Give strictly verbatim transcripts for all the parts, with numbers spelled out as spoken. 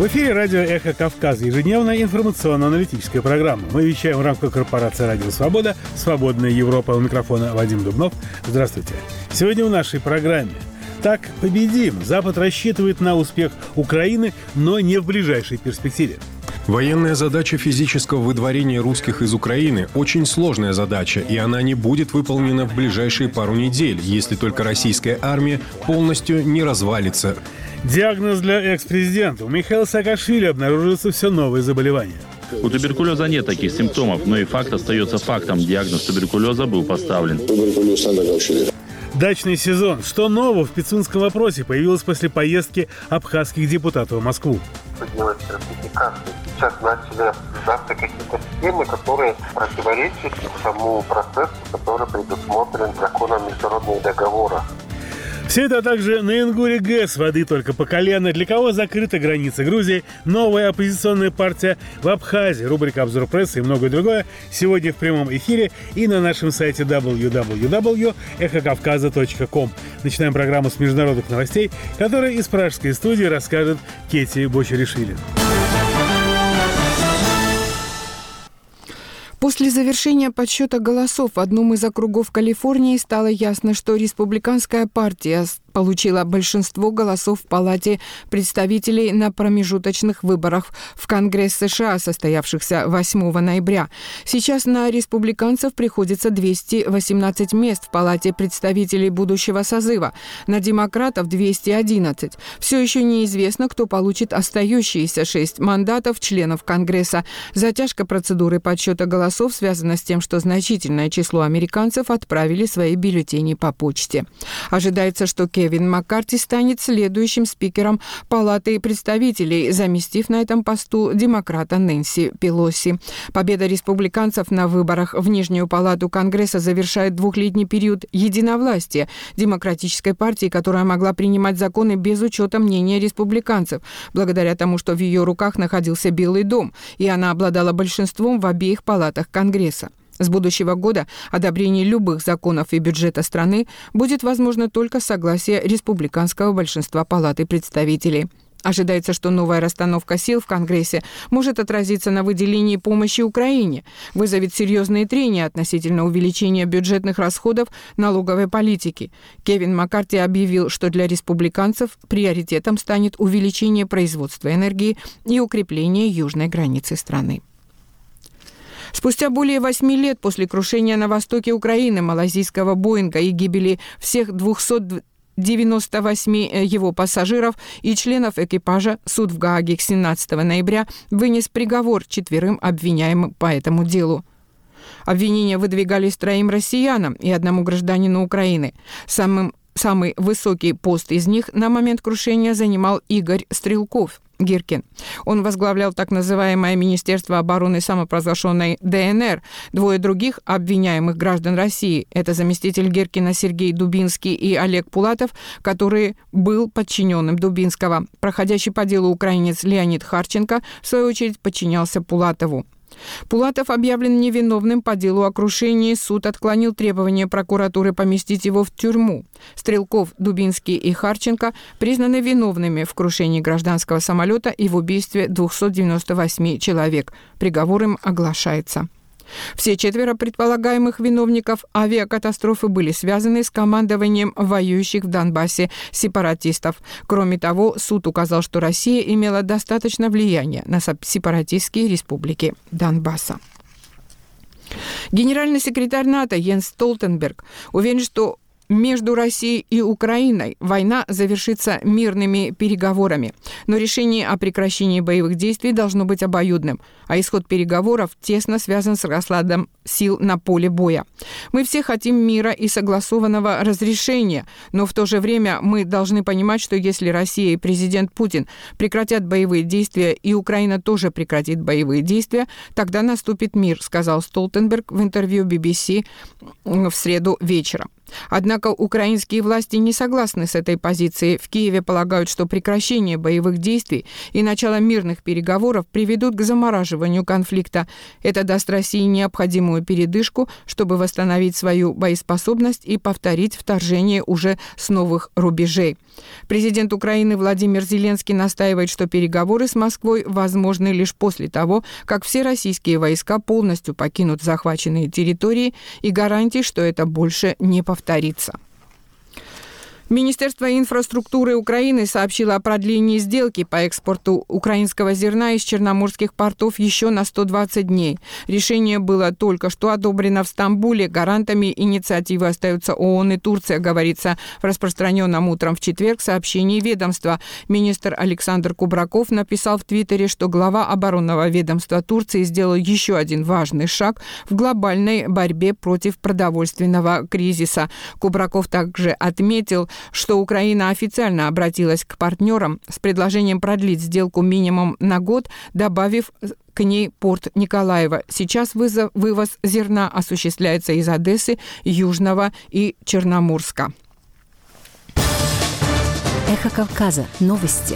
В эфире радио «Эхо Кавказа», ежедневная информационно-аналитическая программа. Мы вещаем в рамках корпорации «Радио Свобода», «Свободная Европа». У микрофона Вадим Дубнов. Здравствуйте. Сегодня в нашей программе. Так победим. Запад рассчитывает на успех Украины, но не в ближайшей перспективе. Военная задача физического выдворения русских из Украины – очень сложная задача, и она не будет выполнена в ближайшие пару недель, если только российская армия полностью не развалится. Диагноз для экс-президента. У Михаила Саакашвили обнаруживаются все новые заболевания. У туберкулеза нет таких симптомов, но и факт остается фактом. Диагноз туберкулеза был поставлен. Дачный сезон. Что нового в пицунском вопросе появилось после поездки абхазских депутатов в Москву? Делать ратификации. Сейчас начали обсуждаться какие-то схемы, которые противоречат тому процессу, который предусмотрен законом международных договоров. Все это, а также на Ингуре ГЭС воды только по колено. Для кого закрыта граница Грузии? Новая оппозиционная партия в Абхазии. Рубрика «Обзор прессы» и многое другое сегодня в прямом эфире и на нашем сайте дабл ю дабл ю дабл ю точка эхо кавказа точка ком. Начинаем программу с международных новостей, которые из пражской студии расскажет Кети Бочаришвили. После завершения подсчета голосов в одном из округов Калифорнии стало ясно, что республиканская партия получила большинство голосов в Палате представителей на промежуточных выборах в Конгресс США, состоявшихся восьмого ноября. Сейчас на республиканцев приходится двести восемнадцать мест в Палате представителей будущего созыва, на демократов двести одиннадцать. Все еще неизвестно, кто получит остающиеся шесть мандатов членов Конгресса. Затяжка процедуры подсчета голосов связана с тем, что значительное число американцев отправили свои бюллетени по почте. Ожидается, что Кевин Маккарти станет следующим спикером Палаты представителей, заместив на этом посту демократа Нэнси Пелоси. Победа республиканцев на выборах в Нижнюю палату Конгресса завершает двухлетний период единовластия демократической партии, которая могла принимать законы без учета мнения республиканцев, благодаря тому, что в ее руках находился Белый дом, и она обладала большинством в обеих палатах Конгресса. С будущего года одобрение любых законов и бюджета страны будет возможно только с согласия республиканского большинства Палаты представителей. Ожидается, что новая расстановка сил в Конгрессе может отразиться на выделении помощи Украине, вызовет серьезные трения относительно увеличения бюджетных расходов налоговой политики. Кевин Маккарти объявил, что для республиканцев приоритетом станет увеличение производства энергии и укрепление южной границы страны. Спустя более восьми лет после крушения на востоке Украины малайзийского Боинга и гибели всех двухсот девяноста восьми его пассажиров и членов экипажа, суд в Гааге семнадцатого ноября вынес приговор четверым обвиняемым по этому делу. Обвинения выдвигались троим россиянам и одному гражданину Украины. Самым Самый высокий пост из них на момент крушения занимал Игорь Стрелков, Гиркин. Он возглавлял так называемое Министерство обороны самопровозглашенной ДНР. Двое других обвиняемых граждан России – это заместитель Гиркина Сергей Дубинский и Олег Пулатов, который был подчиненным Дубинского. Проходящий по делу украинец Леонид Харченко, в свою очередь, подчинялся Пулатову. Пулатов объявлен невиновным по делу о крушении. Суд отклонил требование прокуратуры поместить его в тюрьму. Стрелков, Дубинский и Харченко признаны виновными в крушении гражданского самолета и в убийстве двухсот девяноста восьми человек. Приговор им оглашается. Все четверо предполагаемых виновников авиакатастрофы были связаны с командованием воюющих в Донбассе сепаратистов. Кроме того, суд указал, что Россия имела достаточно влияния на сепаратистские республики Донбасса. Генеральный секретарь НАТО Йенс Столтенберг уверен, что между Россией и Украиной война завершится мирными переговорами. Но решение о прекращении боевых действий должно быть обоюдным, а исход переговоров тесно связан с раскладом сил на поле боя. Мы все хотим мира и согласованного разрешения, но в то же время мы должны понимать, что если Россия и президент Путин прекратят боевые действия и Украина тоже прекратит боевые действия, тогда наступит мир, сказал Столтенберг в интервью би би си в среду вечером. Однако украинские власти не согласны с этой позицией. В Киеве полагают, что прекращение боевых действий и начало мирных переговоров приведут к замораживанию конфликта. Это даст России необходимую передышку, чтобы восстановить свою боеспособность и повторить вторжение уже с новых рубежей. Президент Украины Владимир Зеленский настаивает, что переговоры с Москвой возможны лишь после того, как все российские войска полностью покинут захваченные территории, и гарантий, что это больше не повторится. Министерство инфраструктуры Украины сообщило о продлении сделки по экспорту украинского зерна из черноморских портов еще на сто двадцать дней. Решение было только что одобрено в Стамбуле. Гарантами инициативы остаются ООН и Турция, говорится в распространенном утром в четверг сообщении ведомства. Министр Александр Кубраков написал в Твиттере, что глава оборонного ведомства Турции сделал еще один важный шаг в глобальной борьбе против продовольственного кризиса. Кубраков также отметил, что Украина официально обратилась к партнерам с предложением продлить сделку минимум на год, добавив к ней порт Николаева. Сейчас вызов, вывоз зерна осуществляется из Одессы, Южного и Черноморска. Эхо Кавказа. Новости.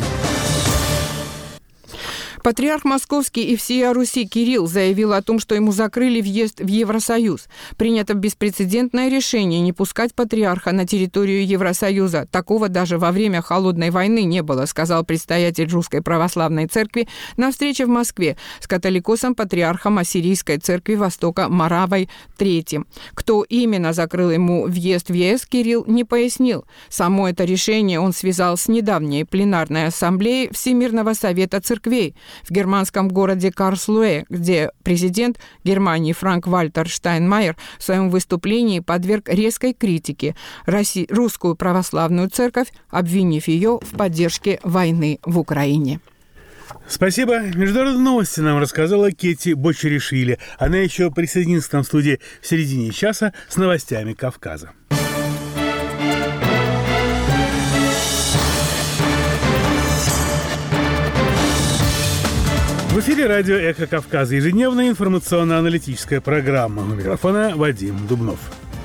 Патриарх Московский и всея Руси Кирилл заявил о том, что ему закрыли въезд в Евросоюз. Принято беспрецедентное решение не пускать патриарха на территорию Евросоюза. Такого даже во время Холодной войны не было, сказал предстоятель Русской Православной Церкви на встрече в Москве с католикосом-патриархом Ассирийской Церкви Востока Моравой третьим. Кто именно закрыл ему въезд в ЕС, Кирилл не пояснил. Само это решение он связал с недавней пленарной ассамблеей Всемирного Совета Церквей в германском городе Карлслуэ, где президент Германии Франк-Вальтер Штайнмайер в своем выступлении подверг резкой критике Росси... русскую православную церковь, обвинив ее в поддержке войны в Украине. Спасибо. Международные новости нам рассказала Кетти Бочеришвили. Она еще присоединится к нам в студии в середине часа с новостями Кавказа. В эфире радио «Эхо Кавказа», ежедневная информационно-аналитическая программа. У микрофона Вадим Дубнов.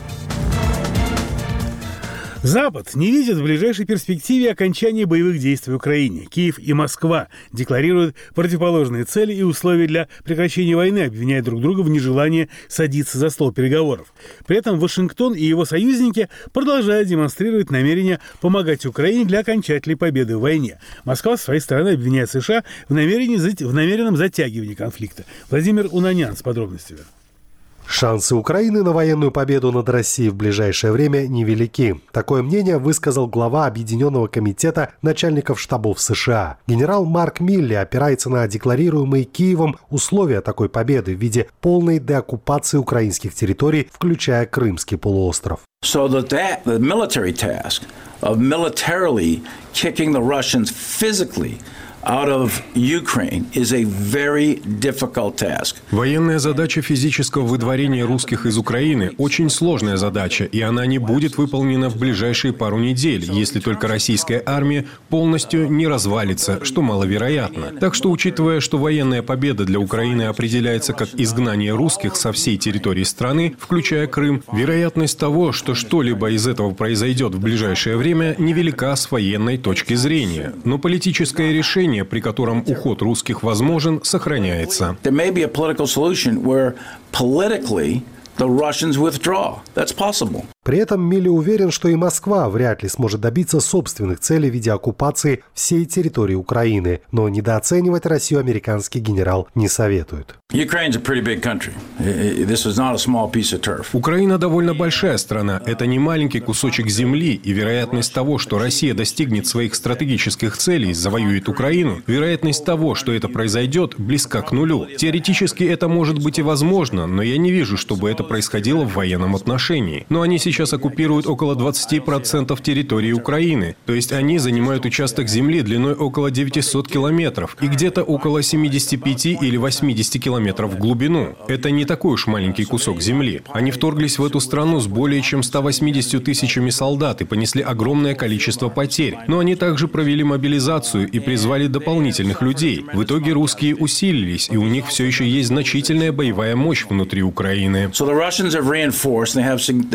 Запад не видит в ближайшей перспективе окончания боевых действий в Украине. Киев и Москва декларируют противоположные цели и условия для прекращения войны, обвиняя друг друга в нежелании садиться за стол переговоров. При этом Вашингтон и его союзники продолжают демонстрировать намерение помогать Украине для окончательной победы в войне. Москва, с своей стороны, обвиняет США в, намерении, в намеренном затягивании конфликта. Владимир Унанян с подробностями. Шансы Украины на военную победу над Россией в ближайшее время невелики. Такое мнение высказал глава Объединенного комитета начальников штабов США. Генерал Марк Милли опирается на декларируемые Киевом условия такой победы в виде полной деоккупации украинских территорий, включая Крымский полуостров. So that, that the military task of militarily kicking the Russians physically out of Ukraine is a very difficult task. Военная задача физического выдворения русских из Украины – очень сложная задача, и она не будет выполнена в ближайшие пару недель, если только российская армия полностью не развалится, что маловероятно. Так что, учитывая, что военная победа для Украины определяется как изгнание русских со всей территории страны, включая Крым, вероятность того, что что-либо из этого произойдет в ближайшее время, невелика с военной точки зрения. Но политическое решение, при котором уход русских возможен, сохраняется. При этом Милли уверен, что и Москва вряд ли сможет добиться собственных целей в виде оккупации всей территории Украины, но недооценивать Россию американский генерал не советует. Украина довольно большая страна. Это не маленький кусочек земли, и вероятность того, что Россия достигнет своих стратегических целей, завоюет Украину, вероятность того, что это произойдет, близка к нулю. Теоретически это может быть и возможно, но я не вижу, чтобы это происходило в военном отношении. Но они сейчас оккупируют около двадцать процентов территории Украины, то есть они занимают участок земли длиной около девятьсот километров и где-то около семьдесят пять или восемьдесят километров в глубину. Это не такой уж маленький кусок земли. Они вторглись в эту страну с более чем ста восьмидесятью тысячами солдат и понесли огромное количество потерь. Но они также провели мобилизацию и призвали дополнительных людей. В итоге русские усилились, и у них все еще есть значительная боевая мощь внутри Украины. So the Russians have reinforced, they have, they still have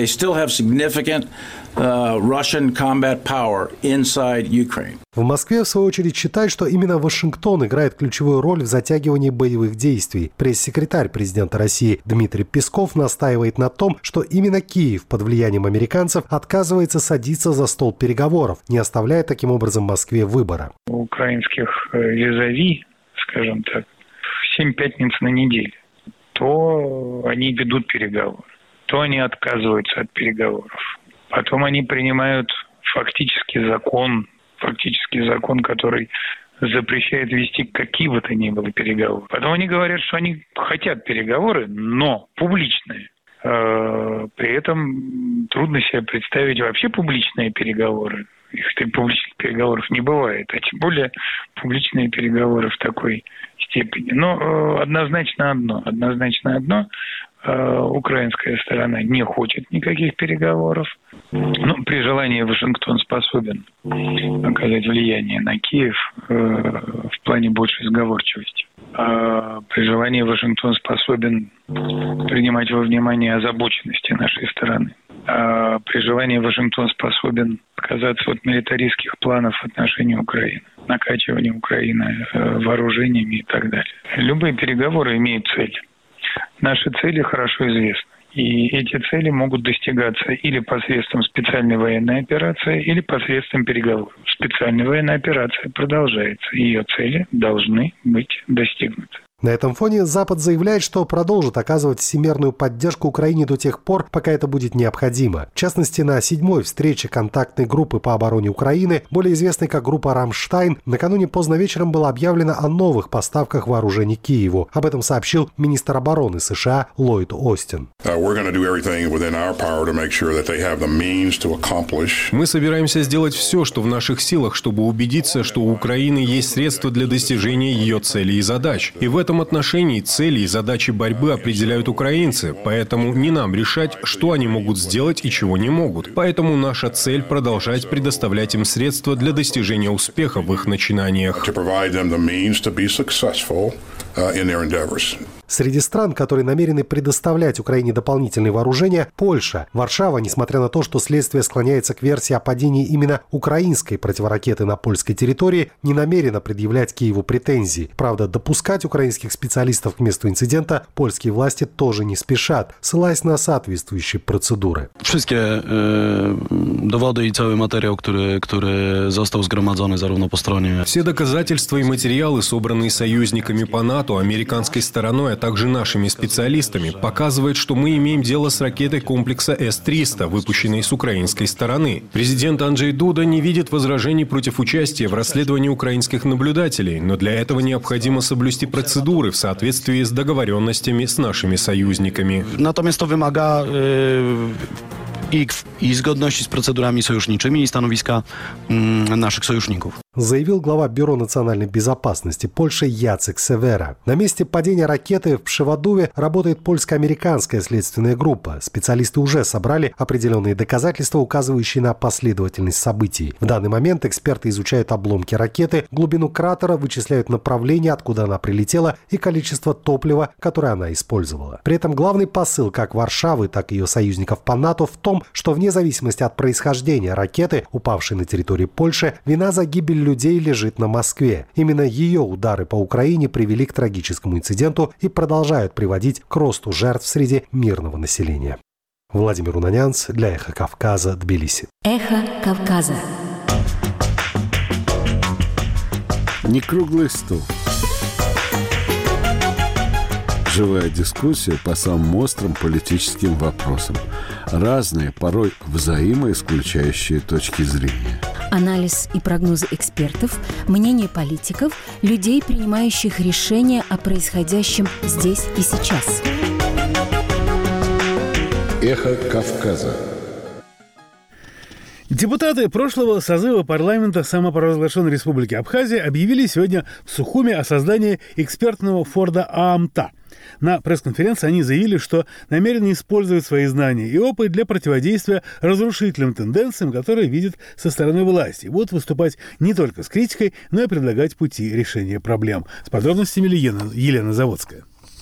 have significant uh, Russian combat power inside Ukraine. В Москве, в свою очередь, считают, что именно Вашингтон играет ключевую роль в затягивании боевых действий. Пресс-секретарь президента России Дмитрий Песков настаивает на том, что именно Киев под влиянием американцев отказывается садиться за стол переговоров, не оставляя таким образом Москве выбора. У украинских визави, скажем так, семь пятниц на неделю, то они ведут переговоры, то они отказываются от переговоров. Потом они принимают фактически закон, фактически закон, который запрещает вести какие бы то ни было переговоры. Потом они говорят, что они хотят переговоры, но публичные. При этом трудно себе представить вообще публичные переговоры. Их публичных переговоров не бывает, а тем более публичные переговоры в такой степени. Но однозначно одно, однозначно одно. Украинская сторона не хочет никаких переговоров. Но при желании Вашингтон способен оказать влияние на Киев э, в плане большей сговорчивости. А при желании Вашингтон способен принимать во внимание озабоченности нашей стороны. А при желании Вашингтон способен отказаться от милитаристских планов в отношении Украины, накачивания Украины э, вооружениями и так далее. Любые переговоры имеют цель. Наши цели хорошо известны. И эти цели могут достигаться или посредством специальной военной операции, или посредством переговоров. Специальная военная операция продолжается. Ее цели должны быть достигнуты. На этом фоне Запад заявляет, что продолжит оказывать всемирную поддержку Украине до тех пор, пока это будет необходимо. В частности, на седьмой встрече контактной группы по обороне Украины, более известной как группа «Рамштайн», накануне поздно вечером было объявлено о новых поставках вооружений Киеву. Об этом сообщил министр обороны США Ллойд Остин. Мы собираемся сделать все, что в наших силах, чтобы убедиться, что у Украины есть средства для достижения ее целей и задач. И в этом отношении цели и задачи борьбы определяют украинцы, поэтому не нам решать, что они могут сделать и чего не могут. Поэтому наша цель – продолжать предоставлять им средства для достижения успеха в их начинаниях. Среди стран, которые намерены предоставлять Украине дополнительные вооружения, Польша. Варшава, несмотря на то, что следствие склоняется к версии о падении именно украинской противоракеты на польской территории, не намерена предъявлять Киеву претензий. Правда, допускать украинских специалистов к месту инцидента польские власти тоже не спешат, ссылаясь на соответствующие процедуры. Wszystkie e, dowody i cały materiał, który, który został zgromadzony zarówno po stronie... Все доказательства и материалы, собранные союзниками по НАТО, американской стороной, а также нашими специалистами, показывают, что мы имеем дело с ракетой комплекса эс триста, выпущенной с украинской стороны. Президент Анджей Дуда не видит возражений против участия в расследовании украинских наблюдателей, но для этого необходимо соблюсти процедуры в соответствии с договоренностями с нашими союзниками. Natomiast to wymaga e, i, i zgodności z procedurami sojuszniczymi i stanowiska mm, naszych sojuszników. Заявил глава Бюро национальной безопасности Польши Яцек Севера. На месте падения ракеты в Пшеводуве работает польско-американская следственная группа. Специалисты уже собрали определенные доказательства, указывающие на последовательность событий. В данный момент эксперты изучают обломки ракеты, глубину кратера, вычисляют направление, откуда она прилетела, и количество топлива, которое она использовала. При этом главный посыл как Варшавы, так и ее союзников по НАТО в том, что вне зависимости от происхождения ракеты, упавшей на территории Польши, вина за гибель людей лежит на Москве. Именно ее удары по Украине привели к трагическому инциденту и продолжают приводить к росту жертв среди мирного населения. Владимир Унанянц для «Эхо Кавказа», Тбилиси. Эхо Кавказа. Не круглый стол. Живая дискуссия по самым острым политическим вопросам. Разные, порой взаимоисключающие точки зрения. Анализ и прогнозы экспертов, мнение политиков, людей, принимающих решения о происходящем здесь и сейчас. Эхо Кавказа. Депутаты прошлого созыва парламента самопровозглашенной Республики Абхазия объявили сегодня в Сухуме о создании экспертного фонда ААМТА. На пресс-конференции они заявили, что намерены использовать свои знания и опыт для противодействия разрушительным тенденциям, которые видят со стороны власти. Будут выступать не только с критикой, но и предлагать пути решения проблем. С подробностями Елена, Елена Заводская.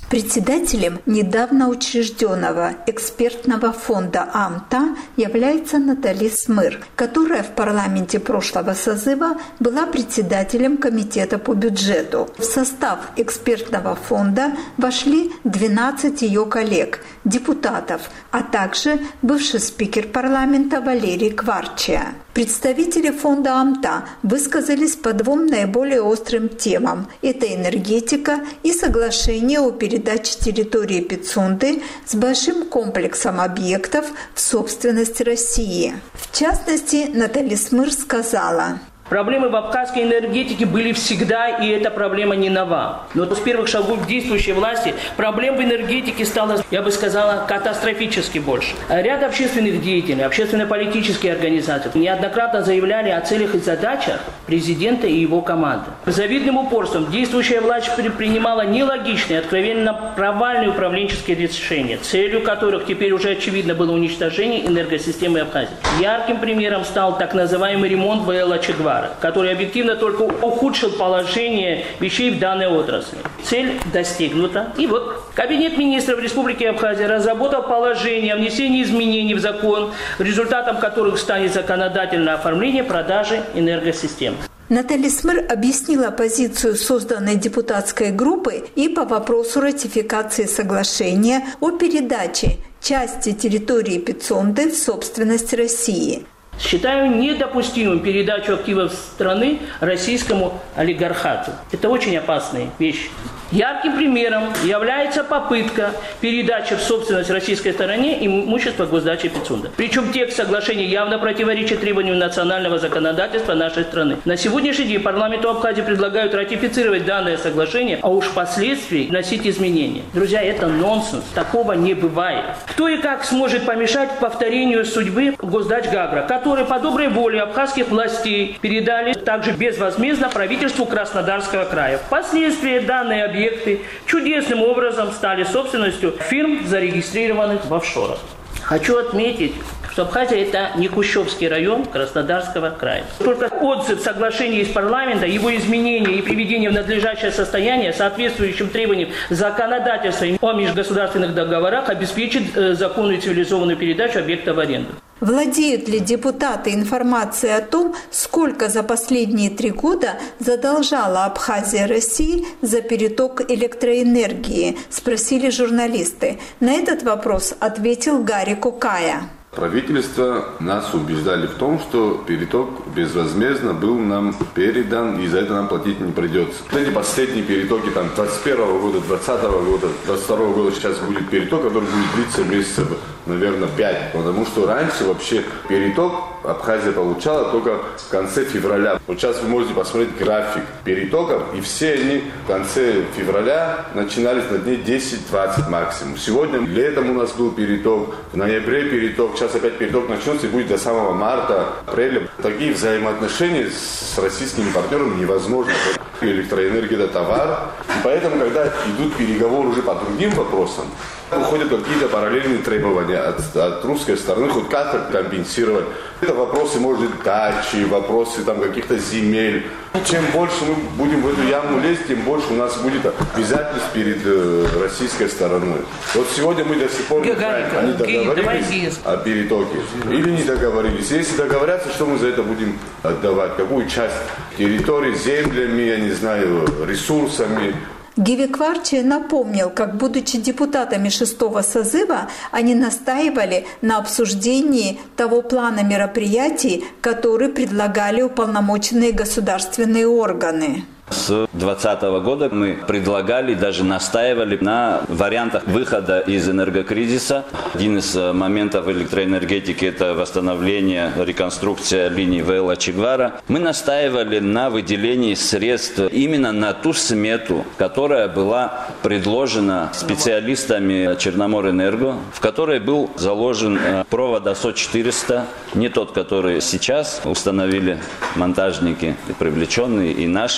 Председателем недавно учрежденного экспертного фонда АМТА является Натали Смыр, которая в парламенте прошлого созыва была председателем комитета по бюджету. В состав экспертного фонда вошли двенадцать ее коллег, депутатов, а также бывший спикер парламента Валерий Кварчия. Представители фонда АМТА высказались по двум наиболее острым темам. Это энергетика и соглашение о передаче территории Пицунды с большим комплексом объектов в собственность России. В частности, Натали Смыр сказала: проблемы в абхазской энергетике были всегда, и эта проблема не нова. Но с первых шагов действующей власти проблем в энергетике стало, я бы сказала, катастрофически больше. Ряд общественных деятелей, общественно-политические организации неоднократно заявляли о целях и задачах президента и его команды. С завидным упорством действующая власть принимала нелогичные, откровенно провальные управленческие решения, целью которых теперь уже очевидно было уничтожение энергосистемы Абхазии. Ярким примером стал так называемый ремонт ВЭЛ Ачигвара, который объективно только ухудшил положение вещей в данной отрасли. Цель достигнута. И вот Кабинет министров Республики Абхазия разработал положение о внесении изменений в закон, результатом которых станет законодательное оформление продажи энергосистем. Натали Смыр объяснила позицию созданной депутатской группы и по вопросу ратификации соглашения о передаче части территории Пицунды в собственность России. Считаю недопустимым передачу активов страны российскому олигархату. Это очень опасная вещь. Ярким примером является попытка передачи в собственность российской стороне имущества госдачи Пицунда. Причем текст соглашения явно противоречит требованиям национального законодательства нашей страны. На сегодняшний день парламенту Абхазии предлагают ратифицировать данное соглашение, а уж впоследствии вносить изменения. Друзья, это нонсенс. Такого не бывает. Кто и как сможет помешать повторению судьбы госдач Гагра, которые по доброй воле абхазских властей передали также безвозмездно правительству Краснодарского края. Впоследствии данные объекты чудесным образом стали собственностью фирм, зарегистрированных в офшорах. Хочу отметить, что Абхазия – это не Кущевский район Краснодарского края. Только отзыв соглашения из парламента, его изменение и приведение в надлежащее состояние, соответствующим требованиям законодательства о межгосударственных договорах, обеспечит э, законную и цивилизованную передачу объекта в аренду. Владеют ли депутаты информацией о том, сколько за последние три года задолжала Абхазия России за переток электроэнергии, спросили журналисты. На этот вопрос ответил Гарри Кукая. Правительство нас убеждали в том, что переток безвозмездно был нам передан, и за это нам платить не придется. Эти последние перетоки там двадцать первого года, двадцатого года, двадцать второго года сейчас будет переток, который будет длиться месяцев, наверное, пять. Потому что раньше вообще переток Абхазия получала только в конце февраля. Вот сейчас вы можете посмотреть график перетоков, и все они в конце февраля начинались на дне десять-двадцать максимум. Сегодня летом у нас был переток, в ноябре переток, сейчас опять переток начнется и будет до самого марта, апреля. Такие взаимоотношения с российскими партнерами невозможно. Электроэнергия – это товар. И поэтому, когда идут переговоры уже по другим вопросам, выходят какие-то параллельные требования от, от русской стороны, хоть как-то компенсировать. Это вопросы, может быть, дачи, вопросы там, каких-то земель. Чем больше мы будем в эту яму лезть, тем больше у нас будет обязательств перед э, российской стороной. Вот сегодня мы до сих пор не знаем, они договорились о перетоке или не договорились. Если договорятся, что мы за это будем отдавать? Какую часть территории, землями, я не знаю, ресурсами? Гиви Кварчия напомнил, как, будучи депутатами шестого созыва, они настаивали на обсуждении того плана мероприятий, который предлагали уполномоченные государственные органы. С двадцатого года мы предлагали, даже настаивали на вариантах выхода из энергокризиса. Один из моментов электроэнергетики – это восстановление, реконструкция линий ВЭЛ Ачигвара. Мы настаивали на выделении средств именно на ту смету, которая была предложена специалистами Черноморэнерго, в которой был заложен провод АСО четыреста, не тот, который сейчас установили монтажники, привлеченные и наши, из которых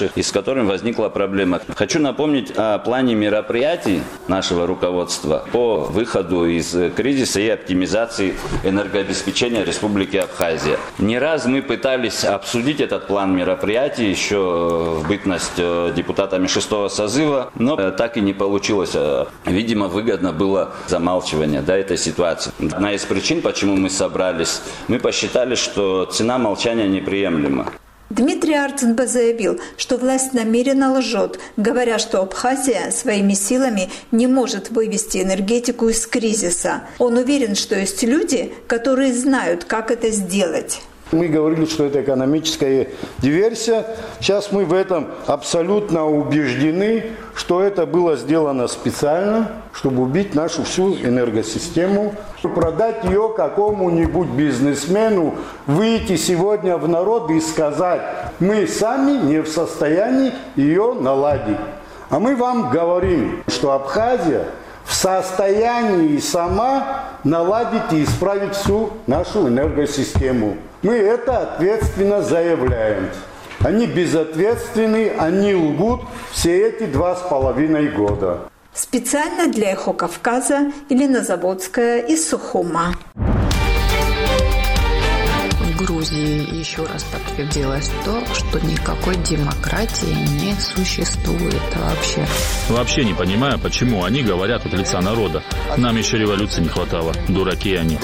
которым возникла проблема. Хочу напомнить о плане мероприятий нашего руководства по выходу из кризиса и оптимизации энергообеспечения Республики Абхазия. Не раз мы пытались обсудить этот план мероприятий еще в бытность депутатами шестого созыва, но так и не получилось. Видимо, выгодно было замалчивание, да, этой ситуации. Одна из причин, почему мы собрались, мы посчитали, что цена молчания неприемлема. Дмитрий Арцинба заявил, что власть намеренно лжет, говоря, что Абхазия своими силами не может вывести энергетику из кризиса. Он уверен, что есть люди, которые знают, как это сделать. Мы говорили, что это экономическая диверсия. Сейчас мы в этом абсолютно убеждены, что это было сделано специально, чтобы убить нашу всю энергосистему, продать ее какому-нибудь бизнесмену, выйти сегодня в народ и сказать: мы сами не в состоянии ее наладить. А мы вам говорим, что Абхазия в состоянии сама наладить и исправить всю нашу энергосистему. Мы это ответственно заявляем. Они безответственны, они лгут все эти два с половиной года. Специально для «Эхо Кавказа» Елена Заводская из Сухума. В Грузии еще раз подтвердилось то, что никакой демократии не существует вообще. Вообще не понимаю, почему они говорят от лица народа. Нам еще революции не хватало. Дураки они.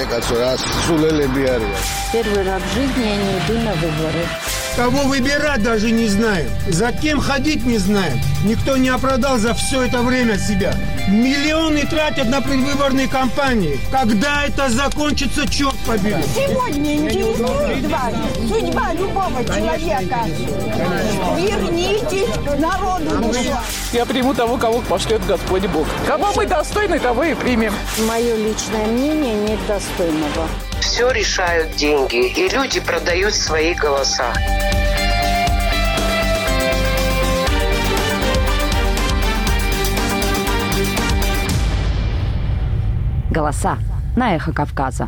Первый раз в жизни я не иду на выборы. Кого выбирать даже не знаем. За кем ходить не знаем. Никто не оправдал за все это время себя. Миллионы тратят на предвыборные кампании. Когда это закончится, черт побери. Сегодня интересует вас судьба любого человека. Вернитесь к народу. Я приму того, кого пошлет Господь Бог. Кого мы достойны, того и примем. Мое личное мнение нет достойного. Все решают деньги, и люди продают свои голоса. Голоса на Эхо Кавказа.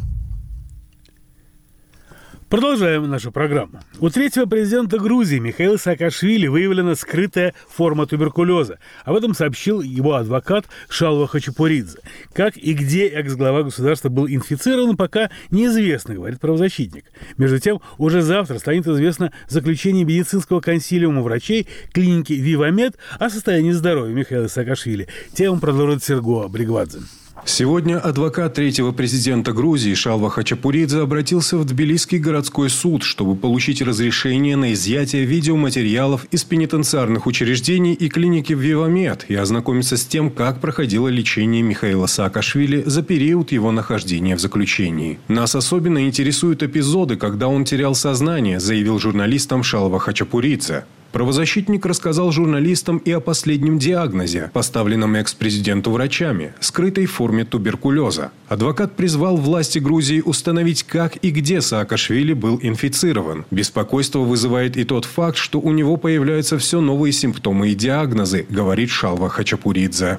Продолжаем нашу программу. У третьего президента Грузии Михаила Саакашвили выявлена скрытая форма туберкулеза. Об этом сообщил его адвокат Шалва Хачапуридзе. Как и где экс-глава государства был инфицирован, пока неизвестно, говорит правозащитник. Между тем, уже завтра станет известно заключение медицинского консилиума врачей клиники «Вивамед» о состоянии здоровья Михаила Саакашвили. Тему продолжит Серго Бригвадзе. Сегодня адвокат третьего президента Грузии Шалва Хачапуридзе обратился в Тбилисский городской суд, чтобы получить разрешение на изъятие видеоматериалов из пенитенциарных учреждений и клиники «Вивамед» и ознакомиться с тем, как проходило лечение Михаила Саакашвили за период его нахождения в заключении. «Нас особенно интересуют эпизоды, когда он терял сознание», заявил журналистам Шалва Хачапуридзе. Правозащитник рассказал журналистам и о последнем диагнозе, поставленном экс-президенту врачами – скрытой форме туберкулеза. Адвокат призвал власти Грузии установить, как и где Саакашвили был инфицирован. Беспокойство вызывает и тот факт, что у него появляются все новые симптомы и диагнозы, говорит Шалва Хачапуридзе.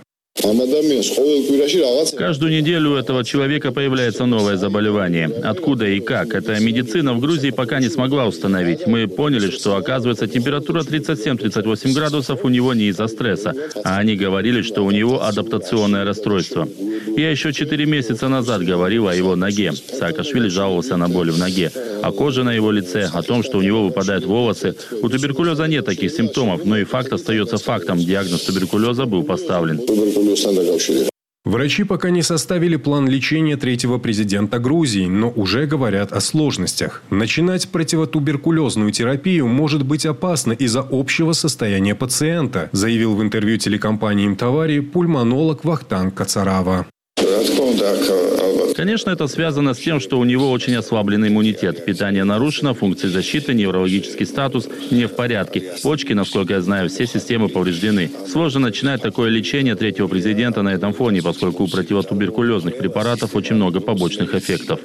Каждую неделю у этого человека появляется новое заболевание. Откуда и как? Это медицина в Грузии пока не смогла установить. Мы поняли, что, оказывается, температура тридцать семь - тридцать восемь градусов у него не из-за стресса, а они говорили, что у него адаптационное расстройство. Я еще четыре месяца назад говорил о его ноге. Саакашвили жаловался на боль в ноге, о коже на его лице, о том, что у него выпадают волосы. У туберкулеза нет таких симптомов, но и факт остается фактом. Диагноз туберкулеза был поставлен. Врачи пока не составили план лечения третьего президента Грузии, но уже говорят о сложностях. Начинать противотуберкулезную терапию может быть опасно из-за общего состояния пациента, заявил в интервью телекомпании «Мтавари» пульмонолог Вахтанг Кацарава. Конечно, это связано с тем, что у него очень ослабленный иммунитет. Питание нарушено, функции защиты, неврологический статус не в порядке. Почки, насколько я знаю, все системы повреждены. Сложно начинать такое лечение третьего президента на этом фоне, поскольку у противотуберкулезных препаратов очень много побочных эффектов.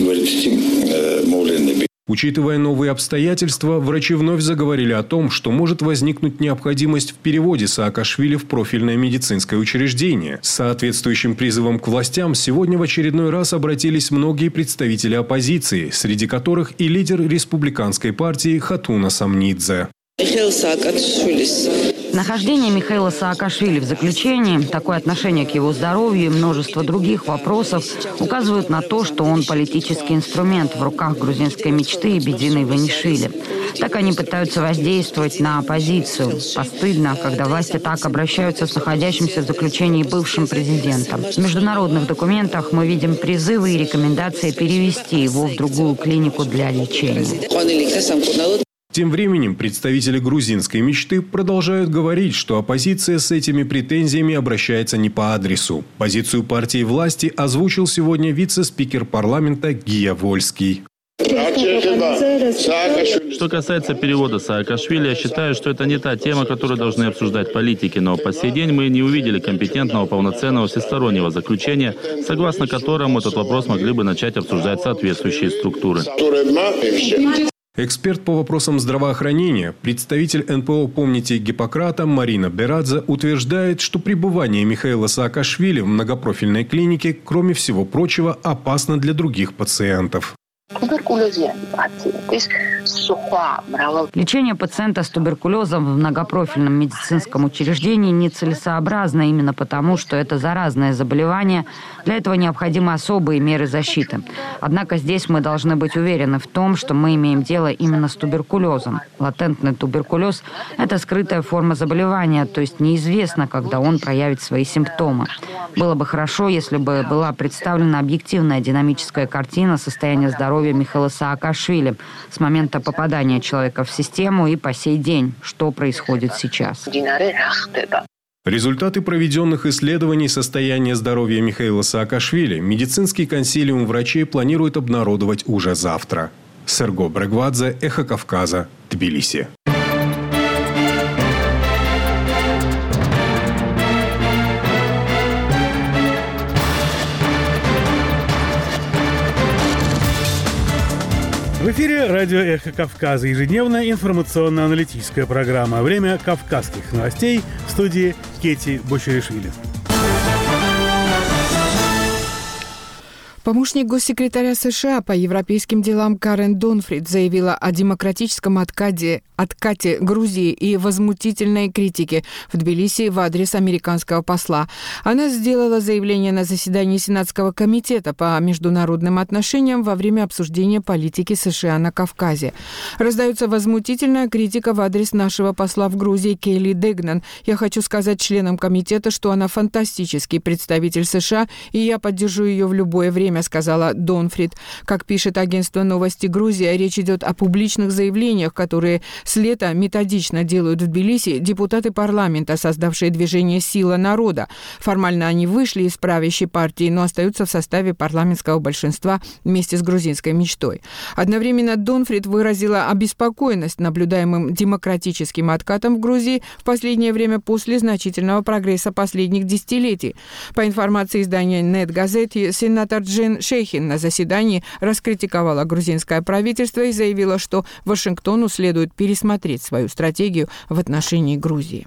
Учитывая новые обстоятельства, врачи вновь заговорили о том, что может возникнуть необходимость в переводе Саакашвили в профильное медицинское учреждение. С соответствующим призывом к властям сегодня в очередной раз обратились многие представители оппозиции, среди которых и лидер республиканской партии Хатуна Самнидзе. Нахождение Михаила Саакашвили в заключении, такое отношение к его здоровью и множество других вопросов указывают на то, что он политический инструмент в руках грузинской мечты и Бедины Иванишвили. Так они пытаются воздействовать на оппозицию. Постыдно, когда власти так обращаются с находящимся в заключении бывшим президентом. В международных документах мы видим призывы и рекомендации перевести его в другую клинику для лечения. Тем временем представители грузинской мечты продолжают говорить, что оппозиция с этими претензиями обращается не по адресу. Позицию партии власти озвучил сегодня вице-спикер парламента Гия Вольский. Что касается перевода Саакашвили, я считаю, что это не та тема, которую должны обсуждать политики, но по сей день мы не увидели компетентного, полноценного всестороннего заключения, согласно которому этот вопрос могли бы начать обсуждать соответствующие структуры. Эксперт по вопросам здравоохранения, представитель эн пэ о «Помните Гиппократа» Марина Берадзе утверждает, что пребывание Михаила Саакашвили в многопрофильной клинике, кроме всего прочего, опасно для других пациентов. Лечение пациента с туберкулезом в многопрофильном медицинском учреждении нецелесообразно именно потому, что это заразное заболевание. Для этого необходимы особые меры защиты. Однако здесь мы должны быть уверены в том, что мы имеем дело именно с туберкулезом. Латентный туберкулез – это скрытая форма заболевания, то есть неизвестно, когда он проявит свои симптомы. Было бы хорошо, если бы была представлена объективная динамическая картина состояния здоровья Михаила Саакашвили с момента попадания человека в систему и по сей день, что происходит сейчас. Результаты проведенных исследований состояния здоровья Михаила Саакашвили медицинский консилиум врачей планирует обнародовать уже завтра. Серго Брегвадзе, Эхо Кавказа, Тбилиси. В эфире радио «Эхо Кавказа», ежедневная информационно-аналитическая программа. Время кавказских новостей, в студии Кети Бочеришвили. Помощник госсекретаря США по европейским делам Карен Донфрид заявила о демократическом откате, откате Грузии и возмутительной критике в Тбилиси в адрес американского посла. Она сделала заявление на заседании Сенатского комитета по международным отношениям во время обсуждения политики США на Кавказе. Раздается возмутительная критика в адрес нашего посла в Грузии Кейли Дегнан. Я хочу сказать членам комитета, что она фантастический представитель США, и я поддержу ее в любое время, сказала Донфрид. Как пишет агентство «Новости Грузия», речь идет о публичных заявлениях, которые с лета методично делают в Тбилиси депутаты парламента, создавшие движение «Сила народа». Формально они вышли из правящей партии, но остаются в составе парламентского большинства вместе с грузинской мечтой. Одновременно Донфрид выразила обеспокоенность наблюдаемым демократическим откатом в Грузии в последнее время после значительного прогресса последних десятилетий. По информации издания «Нет Газети», сенатор Джен Шейхин на заседании раскритиковала грузинское правительство и заявила, что Вашингтону следует пересмотреть свою стратегию в отношении Грузии.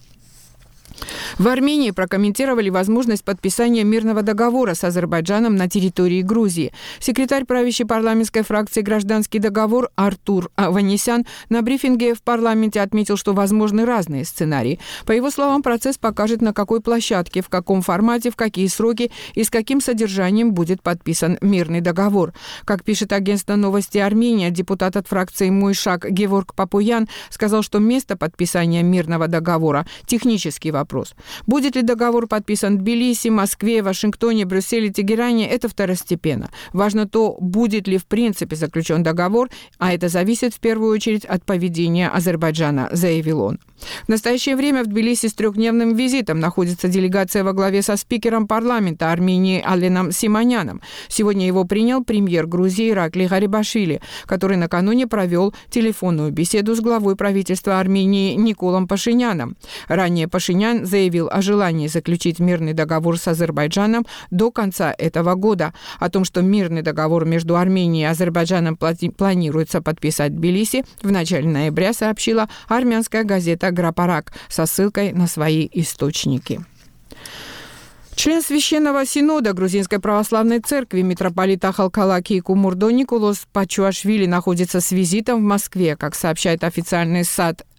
В Армении прокомментировали возможность подписания мирного договора с Азербайджаном на территории Грузии. Секретарь правящей парламентской фракции «Гражданский договор» Артур Аванесян на брифинге в парламенте отметил, что возможны разные сценарии. По его словам, процесс покажет, на какой площадке, в каком формате, в какие сроки и с каким содержанием будет подписан мирный договор. Как пишет агентство «Новости Армения», депутат от фракции «Мой шаг» Геворг Папуян сказал, что место подписания мирного договора – технический вопрос. Будет ли договор подписан в Тбилиси, Москве, Вашингтоне, Брюсселе, Тегеране – это второстепенно. Важно то, будет ли в принципе заключен договор, а это зависит в первую очередь от поведения Азербайджана, заявил он. В настоящее время в Тбилиси с трехдневным визитом находится делегация во главе со спикером парламента Армении Аленом Симоняном. Сегодня его принял премьер Грузии Иракли Гарибашвили, который накануне провел телефонную беседу с главой правительства Армении Николом Пашиняном. Ранее Пашинян заявил о желании заключить мирный договор с Азербайджаном до конца этого года. О том, что мирный договор между Арменией и Азербайджаном планируется подписать в Тбилиси, в начале ноября сообщила армянская газета «Грапарак» со ссылкой на свои источники. Член Священного Синода Грузинской Православной Церкви митрополит Ахалкалаки и Кумурдо Николос Пачуашвили находится с визитом в Москве. Как сообщает официальный сайт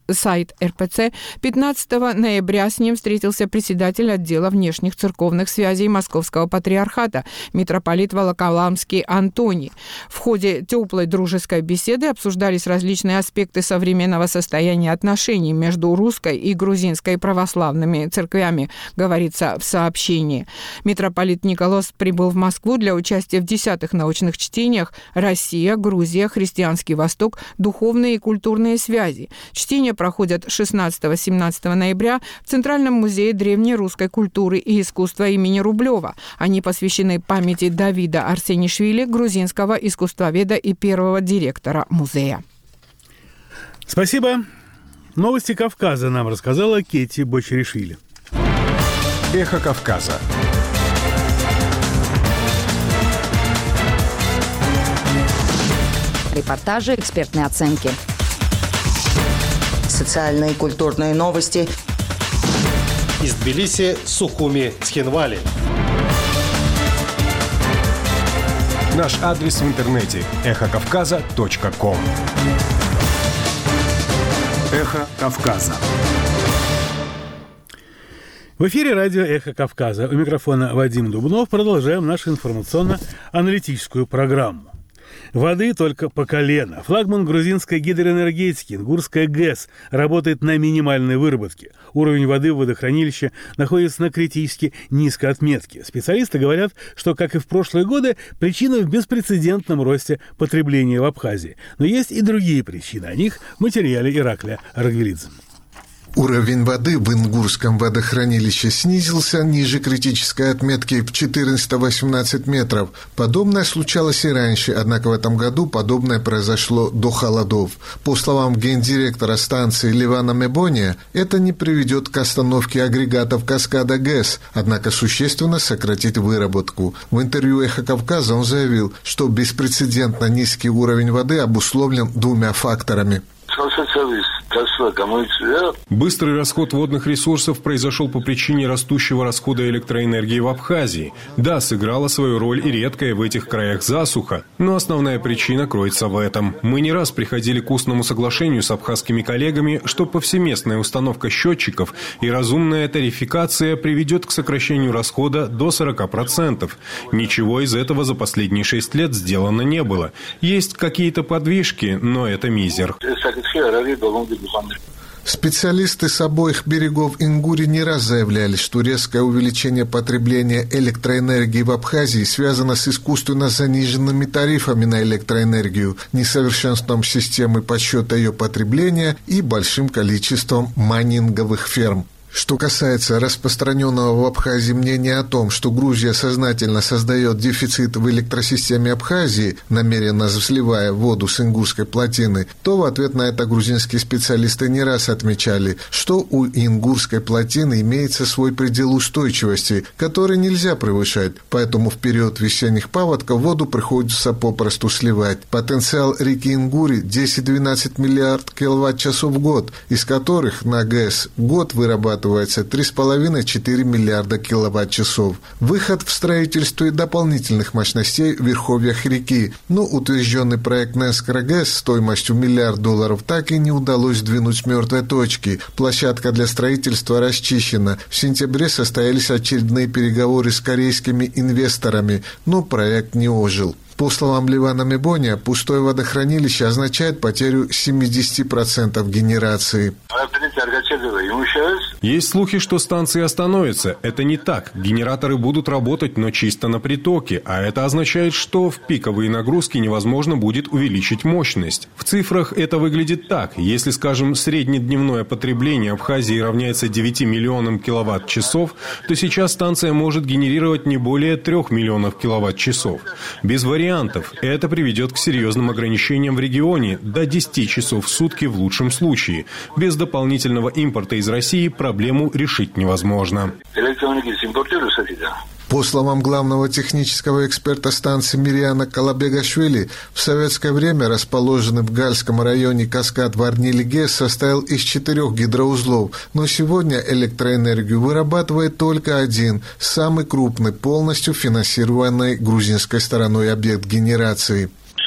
сайт эр пэ цэ, пятнадцатого ноября с ним встретился председатель отдела внешних церковных связей Московского патриархата митрополит Волоколамский Антоний. В ходе теплой дружеской беседы обсуждались различные аспекты современного состояния отношений между русской и грузинской православными церквями, говорится в сообщении. Митрополит Николос прибыл в Москву для участия в десятых научных чтениях «Россия, Грузия, Христианский Восток. Духовные и культурные связи». Чтения проходят шестнадцатого-семнадцатого ноября в Центральном музее древней русской культуры и искусства имени Рублева. Они посвящены памяти Давида Арсенишвили, грузинского искусствоведа и первого директора музея. Спасибо. Новости Кавказа нам рассказала Кетти Бочеришвили. Эхо Кавказа. Репортажи, экспертные оценки. Социальные и культурные новости. Из Тбилиси, Сухуми, Цхинвали. Наш адрес в интернете – эхо кавказа точка ком. Эхо Кавказа. В эфире радио «Эхо Кавказа». У микрофона Вадим Дубнов. Продолжаем нашу информационно-аналитическую программу. Воды только по колено. Флагман грузинской гидроэнергетики Ингурская ГЭС работает на минимальной выработке. Уровень воды в водохранилище находится на критически низкой отметке. Специалисты говорят, что, как и в прошлые годы, причина в беспрецедентном росте потребления в Абхазии. Но есть и другие причины. О них в материале Ираклия Аргвелидзе. Уровень воды в Ингурском водохранилище снизился ниже критической отметки в четыреста-восемнадцать метров. Подобное случалось и раньше, однако в этом году подобное произошло до холодов. По словам гендиректора станции Ливана Мебония, это не приведет к остановке агрегатов каскада ГЭС, однако существенно сократит выработку. В интервью «Эхо Кавказа» он заявил, что беспрецедентно низкий уровень воды обусловлен двумя факторами. Быстрый расход водных ресурсов произошел по причине растущего расхода электроэнергии в Абхазии. Да, сыграла свою роль и редкая в этих краях засуха, но основная причина кроется в этом. Мы не раз приходили к устному соглашению с абхазскими коллегами, что повсеместная установка счетчиков и разумная тарификация приведет к сокращению расхода до сорок процентов. Ничего из этого за последние шесть лет сделано не было. Есть какие-то подвижки, но это мизер. Специалисты с обоих берегов Ингури не раз заявляли, что резкое увеличение потребления электроэнергии в Абхазии связано с искусственно заниженными тарифами на электроэнергию, несовершенством системы подсчета ее потребления и большим количеством майнинговых ферм. Что касается распространенного в Абхазии мнения о том, что Грузия сознательно создает дефицит в электросистеме Абхазии, намеренно сливая воду с Ингурской плотины, то в ответ на это грузинские специалисты не раз отмечали, что у Ингурской плотины имеется свой предел устойчивости, который нельзя превышать, поэтому в период весенних паводков воду приходится попросту сливать. Потенциал реки Ингури десять-двенадцать миллиардов киловатт-часов в год, из которых на ГЭС в год вырабатывается три с половиной-четыре миллиарда киловатт-часов. Выход в строительстве дополнительных мощностей в верховьях реки, но утвержденный проект Нескара ГЭС стоимостью миллиард долларов так и не удалось сдвинуть с мертвой точки. Площадка для строительства расчищена. В сентябре состоялись очередные переговоры с корейскими инвесторами, но проект не ожил. По словам Ливана Мебония, пустое водохранилище означает потерю семьдесят процентов генерации. Есть слухи, что станции остановятся. Это не так. Генераторы будут работать, но чисто на притоке, а это означает, что в пиковые нагрузки невозможно будет увеличить мощность. В цифрах это выглядит так. Если, скажем, среднедневное потребление Абхазии равняется девяти миллионам киловатт-часов, то сейчас станция может генерировать не более трех миллионов киловатт-часов. Без вариантов. Это приведет к серьезным ограничениям в регионе до десяти часов в сутки в лучшем случае. Без дополнительного импорта из России проблему решить невозможно. По словам главного технического эксперта станции Мириана Калабегашвили, в советское время расположенный в Гальском районе каскад Варнили ГЭС состоял из четырех гидроузлов, но сегодня электроэнергию вырабатывает только один, самый крупный, полностью финансированный грузинской стороной объект генерации.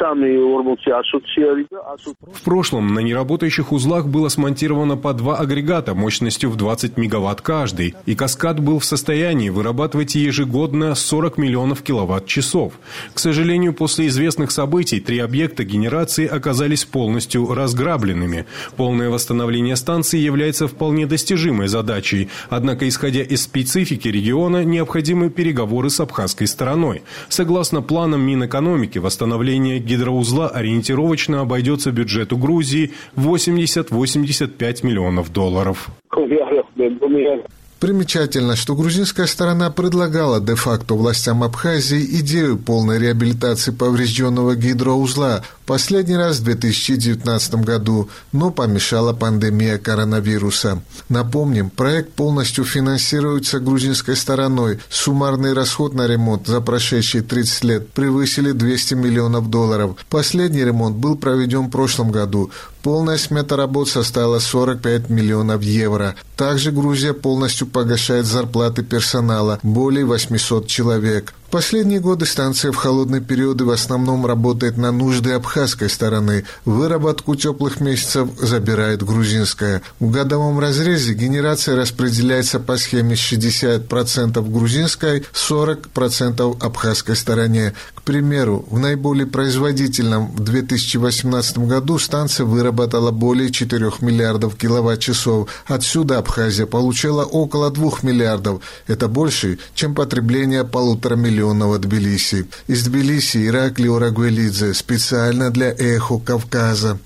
В прошлом на неработающих узлах было смонтировано по два агрегата мощностью в двадцать мегаватт каждый, и «Каскад» был в состоянии вырабатывать ежегодно сорок миллионов киловатт-часов. К сожалению, после известных событий три объекта генерации оказались полностью разграбленными. Полное восстановление станции является вполне достижимой задачей, однако, исходя из специфики региона, необходимы переговоры с абхазской стороной. Согласно планам Минэкономики, восстановление гидроузла ориентировочно обойдется бюджету Грузии восемьдесят-восемьдесят пять миллионов долларов. Примечательно, что грузинская сторона предлагала де-факто властям Абхазии идею полной реабилитации поврежденного гидроузла последний раз в две тысячи девятнадцатом году, но помешала пандемия коронавируса. Напомним, проект полностью финансируется грузинской стороной. Суммарный расход на ремонт за прошедшие тридцать лет превысили двести миллионов долларов. Последний ремонт был проведен в прошлом году. Полная смета работ составила сорок пять миллионов евро. Также Грузия полностью погашает зарплаты персонала, более восемьсот человек. В последние годы станция в холодные периоды в основном работает на нужды абхазской стороны. Выработку теплых месяцев забирает грузинская. В годовом разрезе генерация распределяется по схеме шестьдесят процентов грузинской, сорок процентов абхазской стороне. К примеру, в наиболее производительном в две тысячи восемнадцатом году станция выработала более четырёх миллиардов киловатт-часов. Отсюда Абхазия получила около двух миллиардов. Это больше, чем потребление полутора миллионов Тбилиси. Из Тбилиси Ираклий Орагвелидзе специально для «Эхо Кавказа».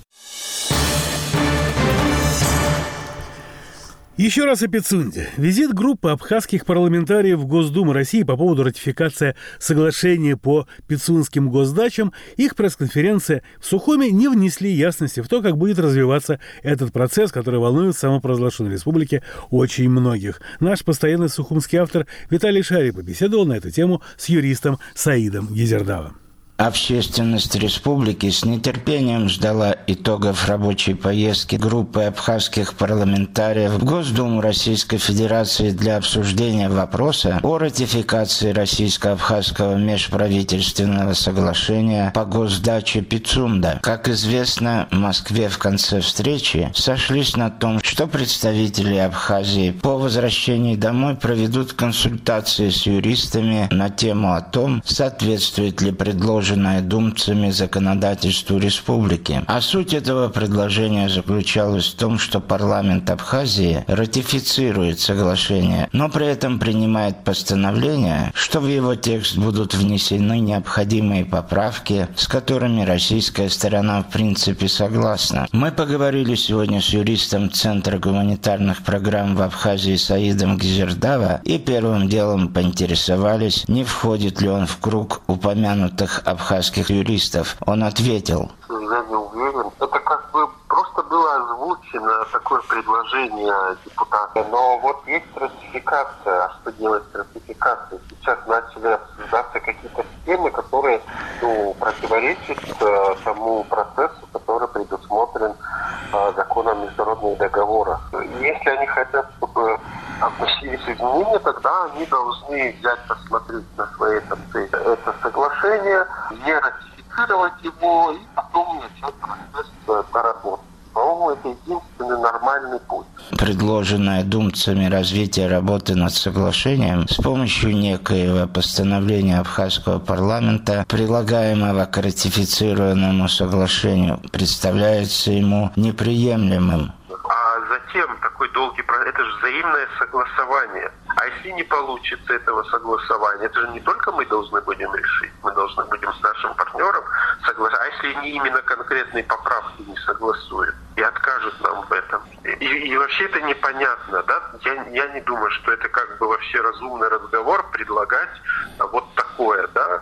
Еще раз о Пицунде. Визит группы абхазских парламентариев в Госдуму России по поводу ратификации соглашения по пицунским госдачам, их пресс-конференция в Сухуме не внесли ясности в то, как будет развиваться этот процесс, который волнует в самопровозглашенной республике очень многих. Наш постоянный сухумский автор Виталий Шарий побеседовал на эту тему с юристом Саидом Гизердавом. Общественность республики с нетерпением ждала итогов рабочей поездки группы абхазских парламентариев в Госдуму Российской Федерации для обсуждения вопроса о ратификации российско-абхазского межправительственного соглашения по госдаче Пицунда. Как известно, в Москве в конце встречи сошлись на том, что представители Абхазии по возвращении домой проведут консультации с юристами на тему о том, соответствует ли предложенное думцами законодательству республики. А суть этого предложения заключалась в том, что парламент Абхазии ратифицирует соглашение, но при этом принимает постановление, что в его текст будут внесены необходимые поправки, с которыми российская сторона в принципе согласна. Мы поговорили сегодня с юристом Центра гуманитарных программ в Абхазии Саидом Гизердава и первым делом поинтересовались, не входит ли он в круг упомянутых абхазских юристов. Он ответил: я не уверен. Это как бы просто было озвучено такое предложение депутата. Но вот есть ратификация. А что делать с ратификацией? Сейчас начали обсуждаться какие-то схемы, которые ну, противоречат э, тому процессу, который предусмотрен э, законом международных договоров. Если они хотят, чтобы относились изменения, тогда они должны взять, посмотреть на свои это соглашение, не ратифицировать его и потом начать процесс доработки. По-моему, это единственный нормальный путь. Предложенное думцами развитие работы над соглашением с помощью некоего постановления абхазского парламента, прилагаемого к ратифицируемому соглашению, представляется ему неприемлемым. А затем такой долгий процесс, это же взаимное согласование. А если не получится этого согласования, это же не только мы должны будем решить, мы должны будем с нашим партнером согласовать. А если они именно конкретные поправки не согласуют и откажут нам в этом? И, и вообще это непонятно, да? Я, я не думаю, что это как бы вообще разумный разговор предлагать вот такое, да?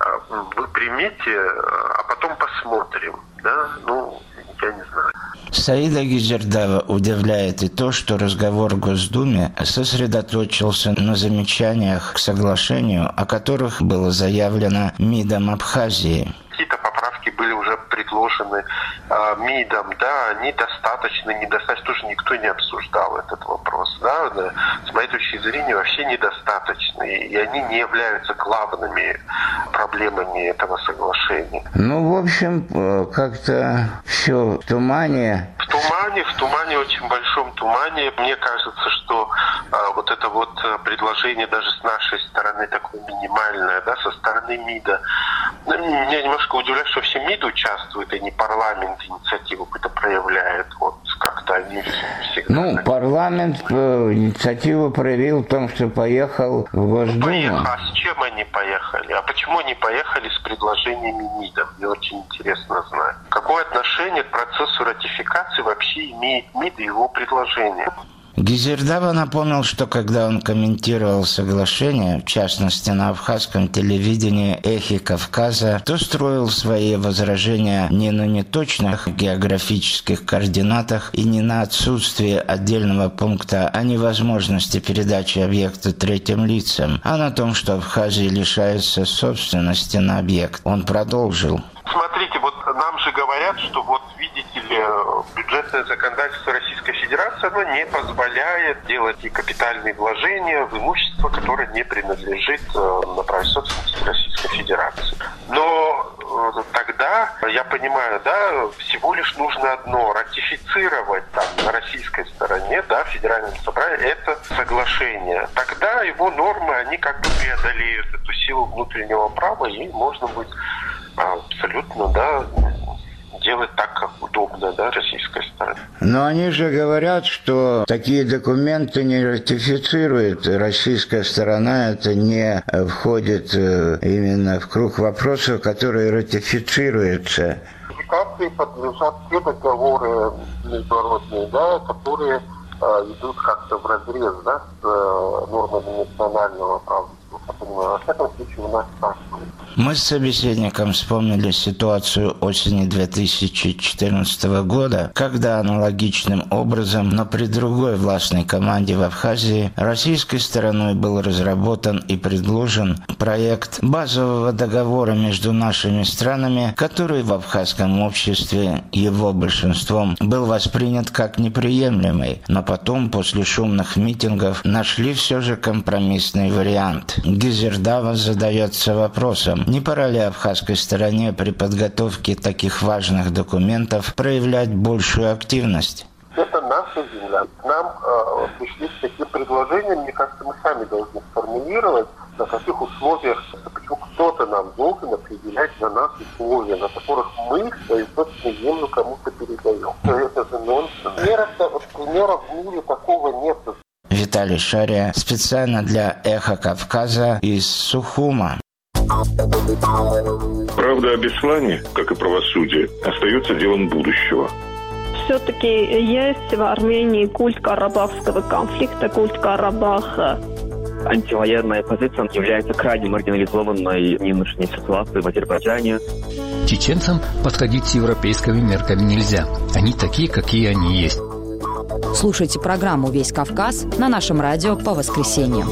Вы примите, а потом посмотрим, да? Ну, я не знаю. Саида Гизердава удивляет и то, что разговор в Госдуме сосредоточился на замечаниях к соглашению, о которых было заявлено МИДом Абхазии. Какие-то поправки были уже предложены предложены э, МИДом, да, они достаточно, недостаточно, тоже никто не обсуждал этот вопрос, да, с моей точки зрения вообще недостаточны, и они не являются главными проблемами этого соглашения. Ну, в общем, как-то все в тумане. В тумане, в тумане, очень большом тумане. Мне кажется, что а, вот это вот предложение даже с нашей стороны такое минимальное, да, со стороны МИДа. Ну, меня немножко удивляет, что все МИД участвуют, и не парламент инициативу какую-то проявляет. Вот как-то они всегда... Ну, парламент инициативу проявил в том, что поехал в Госдуму. Поехал. А с чем они поехали? А почему они поехали с предложениями МИДа? Мне очень интересно знать. Какое отношение к процессу ратификации вообще имеет МИД и его предложение? Гизердава напомнил, что когда он комментировал соглашение, в частности на абхазском телевидении «Эхи Кавказа», то строил свои возражения не на неточных географических координатах и не на отсутствии отдельного пункта о невозможности передачи объекта третьим лицам, а на том, что Абхазия лишается собственности на объект. Он продолжил. Смотрите, вот нам же говорят, что вот видите ли, бюджетное законодательство Российской Федерации, оно не позволяет делать и капитальные вложения в имущество, которое не принадлежит на праве собственности Российской Федерации. Но тогда, я понимаю, да, всего лишь нужно одно, ратифицировать там на российской стороне, да, в Федеральном собрании это соглашение. Тогда его нормы, они как бы преодолеют эту силу внутреннего права, и можно будет абсолютно, да, делать так, как удобно, да, российской стороне. Но они же говорят, что такие документы не ратифицирует российская сторона, это не входит именно в круг вопросов, которые ратифицируются. Ратификации подлежат те договоры международные, да, которые э, идут как-то в разрез, да, с э, нормами национального права. Во всяком случае, у нас так. Мы с собеседником вспомнили ситуацию осени две тысячи четырнадцатого года, когда аналогичным образом, но при другой властной команде в Абхазии, российской стороной был разработан и предложен проект базового договора между нашими странами, который в абхазском обществе его большинством был воспринят как неприемлемый, но потом, после шумных митингов, нашли все же компромиссный вариант. Гизердава задается вопросом, не пора ли абхазской стороне при подготовке таких важных документов проявлять большую активность? Это наша земля. К нам э, пришли с таким предложением, мне кажется, мы сами должны сформулировать, на каких условиях, почему кто-то нам должен определять за нас условия, на которых мы свою собственную землю кому-то передаем. Это же нонсенс. Примеров в мире такого нет. Виталий Шария специально для «Эхо Кавказа» из Сухума. Правда о Беслане, как и правосудие, остается делом будущего. Все-таки есть в Армении культ карабахского конфликта, культ Карабаха. Антивоенная позиция является крайне маргинализованной в нынешней ситуации в Азербайджане. Чеченцам подходить с европейскими мерками нельзя. Они такие, какие они есть. Слушайте программу «Весь Кавказ» на нашем радио по воскресеньям.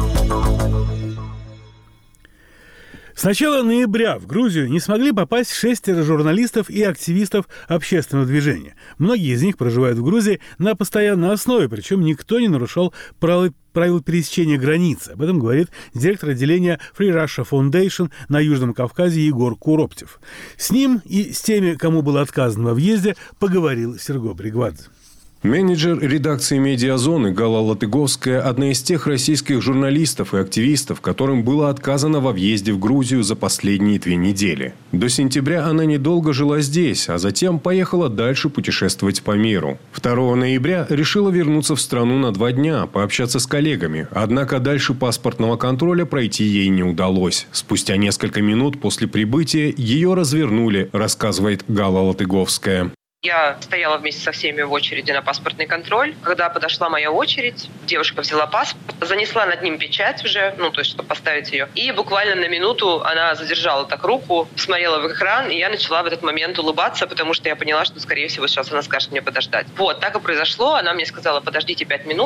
С начала ноября в Грузию не смогли попасть шестеро журналистов и активистов общественного движения. Многие из них проживают в Грузии на постоянной основе, причем никто не нарушал правил, правил пересечения границы. Об этом говорит директор отделения Free Russia Foundation на Южном Кавказе Егор Куроптев. С ним и с теми, кому было отказано во въезде, поговорил Серго Бригвадзе. Менеджер редакции «Медиазоны» Гала Латыговская – одна из тех российских журналистов и активистов, которым было отказано во въезде в Грузию за последние две недели. До сентября она недолго жила здесь, а затем поехала дальше путешествовать по миру. второго ноября решила вернуться в страну на два дня, пообщаться с коллегами. Однако дальше паспортного контроля пройти ей не удалось. Спустя несколько минут после прибытия ее развернули, рассказывает Гала Латыговская. Я стояла вместе со всеми в очереди на паспортный контроль. Когда подошла моя очередь, девушка взяла паспорт, занесла над ним печать уже, ну, то есть, чтобы поставить ее. И буквально на минуту она задержала так руку, посмотрела в экран, и я начала в этот момент улыбаться, потому что я поняла, что, скорее всего, сейчас она скажет мне подождать. Вот, так и произошло. Она мне сказала, подождите пять минут.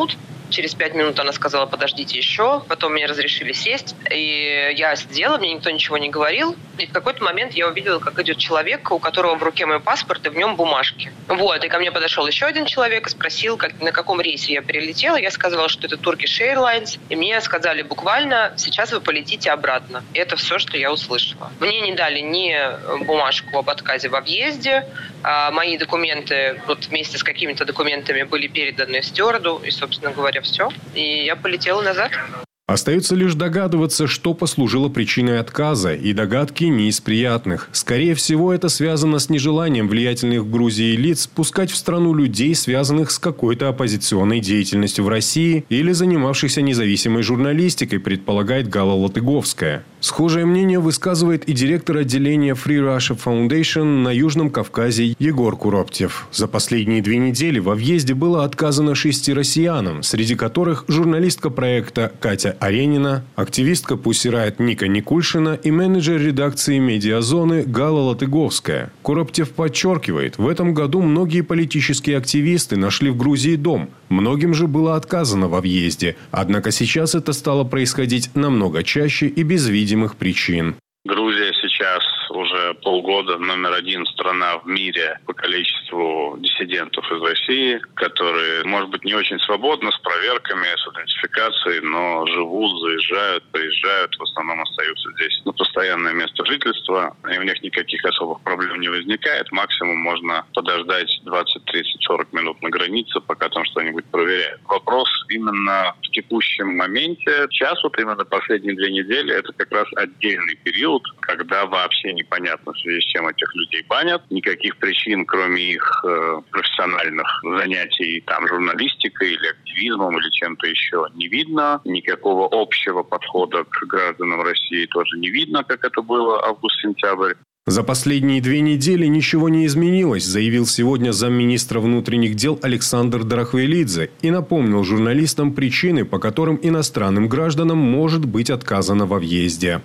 Через пять минут она сказала: подождите еще. Потом мне разрешили сесть. И я сидела, мне никто ничего не говорил. И в какой-то момент я увидела, как идет человек, у которого в руке мой паспорт, и в нем бумажки. Вот. И ко мне подошел еще один человек и спросил, как, на каком рейсе я прилетела. Я сказала, что это Turkish Airlines. И мне сказали буквально: сейчас вы полетите обратно. И это все, что я услышала. Мне не дали ни бумажку об отказе во въезде. А мои документы вот вместе с какими-то документами были переданы стюарду. И, собственно говоря, все. И я полетела назад. Остается лишь догадываться, что послужило причиной отказа, и догадки не из приятных. Скорее всего, это связано с нежеланием влиятельных в Грузии лиц пускать в страну людей, связанных с какой-то оппозиционной деятельностью в России или занимавшихся независимой журналистикой, предполагает Гала Латыговская. Схожее мнение высказывает и директор отделения Free Russia Foundation на Южном Кавказе Егор Куроптев. За последние две недели во въезде было отказано шести россиянам, среди которых журналистка проекта Катя Аренина, активистка Pussy Riot Ника Никульшина и менеджер редакции «Медиазоны» Гала Латыговская. Куроптев подчеркивает, в этом году многие политические активисты нашли в Грузии дом. Многим же было отказано во въезде. Однако сейчас это стало происходить намного чаще и без видимых причин. Грузия сейчас уже полгода номер один страна в мире по количеству диссидентов из России, которые, может быть, не очень свободно, с проверками, с идентификацией, но живут, заезжают, приезжают, в основном остаются здесь на постоянное место жительства, и у них никаких особых проблем не возникает. Максимум можно подождать двадцать, тридцать, сорок минут на границе, пока там что-нибудь проверяют. Вопрос именно в текущем моменте. Сейчас, вот именно последние две недели, это как раз отдельный период, когда вообще непонятно, в связи с чем этих людей банят. Никаких причин, кроме их э, профессиональных занятий там, журналистикой или активизмом или чем-то еще, не видно. Никакого общего подхода к гражданам России тоже не видно, как это было август-сентябрь. За последние две недели ничего не изменилось, заявил сегодня замминистра внутренних дел Александр Дарахвелидзе и напомнил журналистам причины, по которым иностранным гражданам может быть отказано во въезде.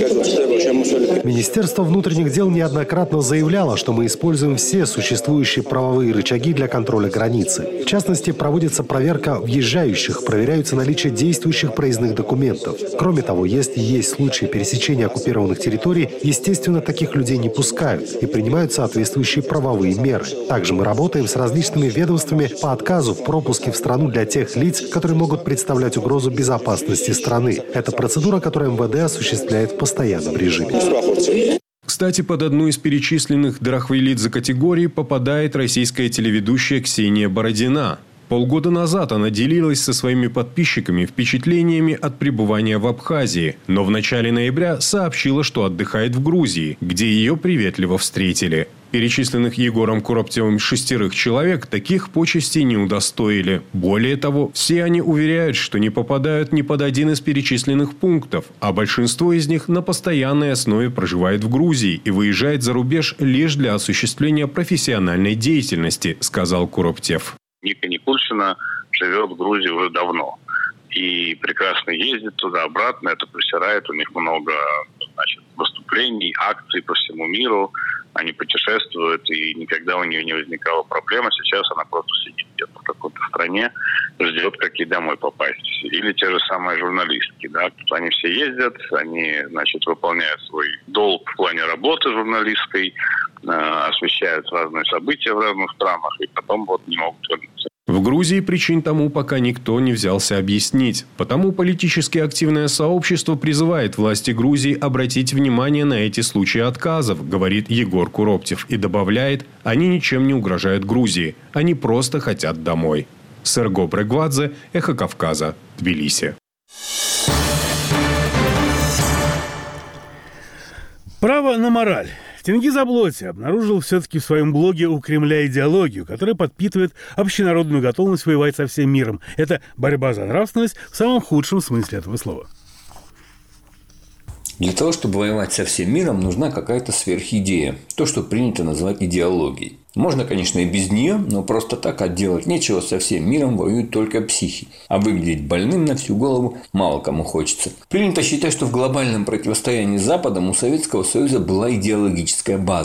Министерство внутренних дел неоднократно заявляло, что мы используем все существующие правовые рычаги для контроля границы. В частности, проводится проверка въезжающих, проверяются наличие действующих проездных документов. Кроме того, если есть случаи пересечения оккупированных территорий, естественно, таких людей не пускают и принимают соответствующие правовые меры. Также мы работаем с различными ведомствами по отказу в пропуске в страну для тех лиц, которые могут представлять угрозу безопасности страны. Это процедура, которую эм вэ дэ осуществляет в постоянном режиме. Кстати, под одну из перечисленных Дарахвелидзе категорий попадает российская телеведущая Ксения Бородина. Полгода назад она делилась со своими подписчиками впечатлениями от пребывания в Абхазии, но в начале ноября сообщила, что отдыхает в Грузии, где ее приветливо встретили. Перечисленных Егором Куроптевым шестерых человек таких почестей не удостоили. Более того, все они уверяют, что не попадают ни под один из перечисленных пунктов, а большинство из них на постоянной основе проживает в Грузии и выезжает за рубеж лишь для осуществления профессиональной деятельности, сказал Куроптев. Ника Никульшина живет в Грузии уже давно. И прекрасно ездит туда-обратно, это присирает, у них много, значит, выступлений, акций по всему миру. Они путешествуют, и никогда у нее не возникала проблема. Сейчас она просто сидит где-то в какой-то стране, ждет, как ей домой попасть. Или те же самые журналистки, да. Они все ездят, они, значит, выполняют свой долг в плане работы журналистской, э, освещают разные события в разных странах, и потом вот не могут вернуться. В Грузии причин тому пока никто не взялся объяснить. Потому политически активное сообщество призывает власти Грузии обратить внимание на эти случаи отказов, говорит Егор Куроптев, и добавляет, они ничем не угрожают Грузии, они просто хотят домой. Серго Брегвадзе, Эхо Кавказа, Тбилиси. Право на мораль. Тенгиз Аблоти обнаружил все-таки в своем блоге у Кремля идеологию, которая подпитывает общенародную готовность воевать со всем миром. Это борьба за нравственность в самом худшем смысле этого слова. Для того, чтобы воевать со всем миром, нужна какая-то сверхидея. То, что принято называть идеологией. Можно, конечно, и без нее, но просто так отделать нечего, со всем миром воюют только психи. А выглядеть больным на всю голову мало кому хочется. Принято считать, что в глобальном противостоянии с Западом у Советского Союза была идеологическая база.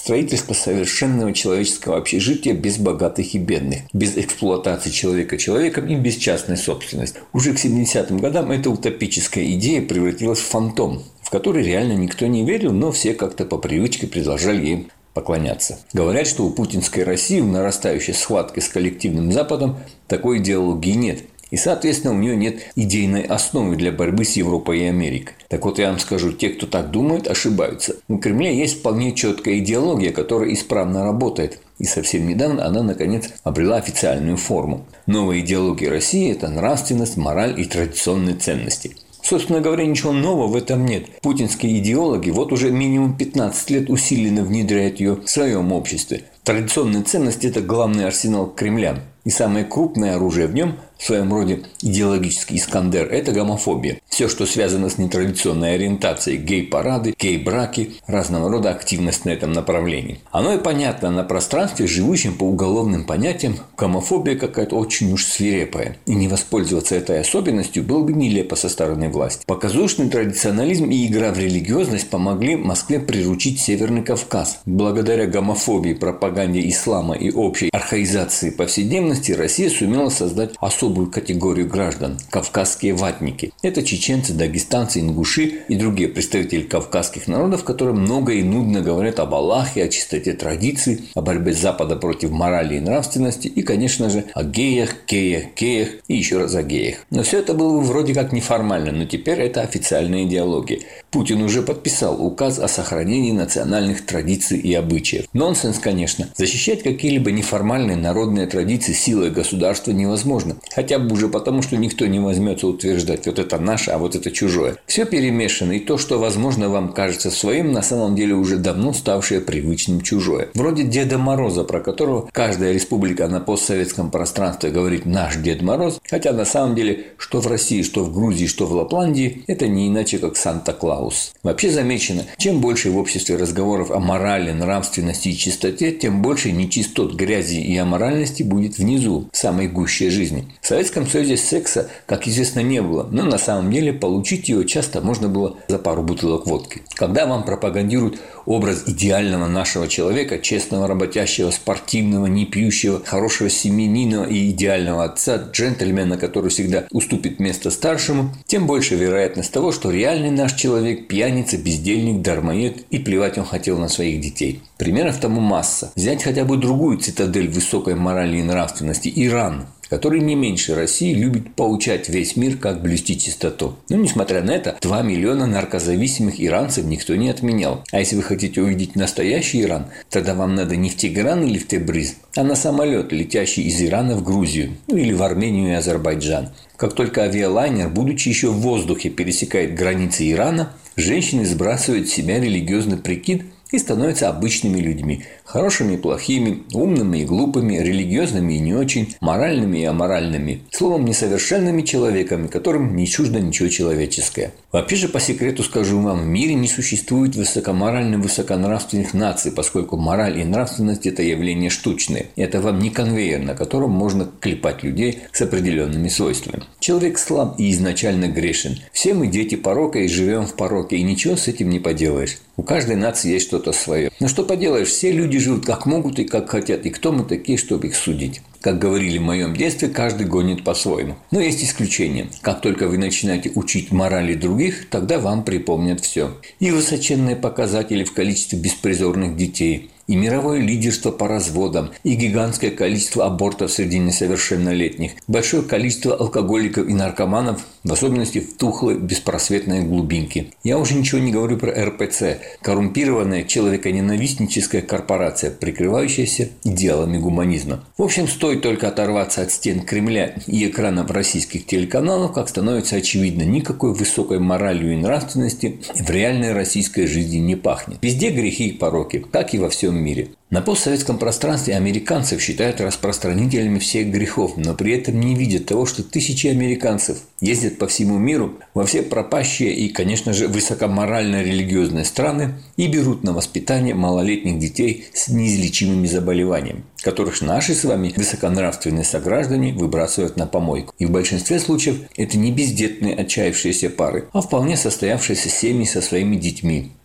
строительство совершенного человеческого общежития без богатых и бедных, без эксплуатации человека человеком и без частной собственности. Уже к семидесятым годам эта утопическая идея превратилась в фантом, в который реально никто не верил, но все как-то по привычке продолжали им поклоняться. Говорят, что у путинской России в нарастающей схватке с коллективным Западом такой идеологии нет. И, соответственно, у нее нет идейной основы для борьбы с Европой и Америкой. Так вот, я вам скажу, те, кто так думает, ошибаются. У Кремля есть вполне четкая идеология, которая исправно работает. И совсем недавно она, наконец, обрела официальную форму. Новая идеология России – это нравственность, мораль и традиционные ценности. Собственно говоря, ничего нового в этом нет. Путинские идеологи вот уже минимум пятнадцать лет усиленно внедряют ее в своем обществе. Традиционные ценности – это главный арсенал Кремля. И самое крупное оружие в нем, в своем роде идеологический Искандер, это гомофобия. Все, что связано с нетрадиционной ориентацией, гей-парады, гей-браки, разного рода активность на этом направлении. Оно и понятно на пространстве, живущем по уголовным понятиям, гомофобия какая-то очень уж свирепая. И не воспользоваться этой особенностью было бы нелепо со стороны власти. Показушный традиционализм и игра в религиозность помогли Москве приручить Северный Кавказ. Благодаря гомофобии, пропаганде ислама и общей архаизации повседневности Россия сумела создать особую категорию граждан – кавказские ватники. Это чеченцы, дагестанцы, ингуши и другие представители кавказских народов, которые много и нудно говорят об Аллахе, о чистоте традиций, о борьбе Запада против морали и нравственности и, конечно же, о геях, кеях, кеях и еще раз о геях. Но все это было вроде как неформально, но теперь это официальная идеология. Путин уже подписал указ о сохранении национальных традиций и обычаев. Нонсенс, конечно. Защищать какие-либо неформальные народные традиции силой государства невозможно. Хотя бы уже потому, что никто не возьмется утверждать, вот это наше, а вот это чужое. Все перемешано, и то, что, возможно, вам кажется своим, на самом деле уже давно ставшее привычным чужое. Вроде Деда Мороза, про которого каждая республика на постсоветском пространстве говорит «наш Дед Мороз», хотя на самом деле, что в России, что в Грузии, что в Лапландии, это не иначе, как Санта-Клаус. Вообще замечено, чем больше в обществе разговоров о морали, нравственности и чистоте, тем больше нечистот, грязи и аморальности будет внизу, в самой гуще жизни. В Советском Союзе секса, как известно, не было, но на самом деле получить его часто можно было за пару бутылок водки. Когда вам пропагандируют образ идеального нашего человека, честного, работящего, спортивного, не пьющего, хорошего семьянина и идеального отца, джентльмена, который всегда уступит место старшему, тем больше вероятность того, что реальный наш человек – пьяница, бездельник, дармоед, и плевать он хотел на своих детей. Примеров тому масса. Взять хотя бы другую цитадель высокой морали и нравственности – Иран, который не меньше России любит поучать весь мир, как блюсти чистоту. Но, несмотря на это, два миллиона наркозависимых иранцев никто не отменял. А если вы хотите увидеть настоящий Иран, тогда вам надо не в Тегеран или в Тебриз, а на самолет, летящий из Ирана в Грузию, ну или в Армению и Азербайджан. Как только авиалайнер, будучи еще в воздухе, пересекает границы Ирана, женщины сбрасывают с себя религиозный прикид и становятся обычными людьми. Хорошими и плохими, умными и глупыми, религиозными и не очень, моральными и аморальными. Словом, несовершенными человеками, которым не чуждо ничего человеческое. Вообще же, по секрету скажу вам, в мире не существует высокоморальных, высоконравственных наций, поскольку мораль и нравственность – это явление штучное. Это вам не конвейер, на котором можно клепать людей с определенными свойствами. Человек слаб и изначально грешен. Все мы дети порока и живем в пороке, и ничего с этим не поделаешь. У каждой нации есть что-то свое. Но что поделаешь, все люди живут как могут и как хотят. И кто мы такие, чтобы их судить? Как говорили в моем детстве, каждый гонит по-своему. Но есть исключения. Как только вы начинаете учить морали других, тогда вам припомнят все. И высоченные показатели в количестве беспризорных детей, и мировое лидерство по разводам, и гигантское количество абортов среди несовершеннолетних, большое количество алкоголиков и наркоманов, в особенности в тухлой, беспросветной глубинке. Я уже ничего не говорю про эр пэ цэ – коррумпированная человеконенавистническая корпорация, прикрывающаяся идеалами гуманизма. В общем, стоит только оторваться от стен Кремля и экранов российских телеканалов, как становится очевидно, никакой высокой моралью и нравственности в реальной российской жизни не пахнет. Везде грехи и пороки, как и во всем мире. На постсоветском пространстве американцев считают распространителями всех грехов, но при этом не видят того, что тысячи американцев ездят по всему миру во все пропащие и, конечно же, высокоморально-религиозные страны и берут на воспитание малолетних детей с неизлечимыми заболеваниями, которых наши с вами высоконравственные сограждане выбрасывают на помойку. И в большинстве случаев это не бездетные отчаявшиеся пары, а вполне состоявшиеся семьи со своими детьми.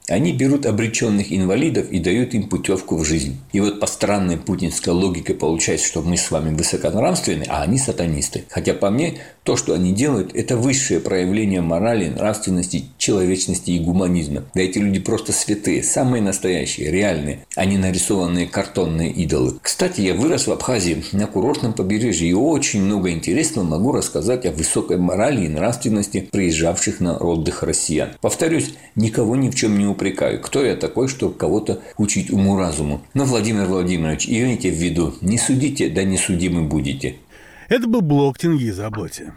Они берут обреченных инвалидов и дают им путевку в жизнь. И вот по странной путинской логике получается, что мы с вами высоконравственны, а они сатанисты. Хотя по мне, то, что они делают, это высшее проявление морали, нравственности, человечности и гуманизма. Да эти люди просто святые, самые настоящие, реальные, а не нарисованные картонные идолы. Кстати, я вырос в Абхазии на курортном побережье и очень много интересного могу рассказать о высокой морали и нравственности приезжавших на отдых россиян. Повторюсь, никого ни в чем не упрекаю. Кто я такой, чтобы кого-то учить уму-разуму? Но, Владимир Владимирович, имейте в виду, не судите, да не судимы будете. Это был блог Тенгиза Аблоти.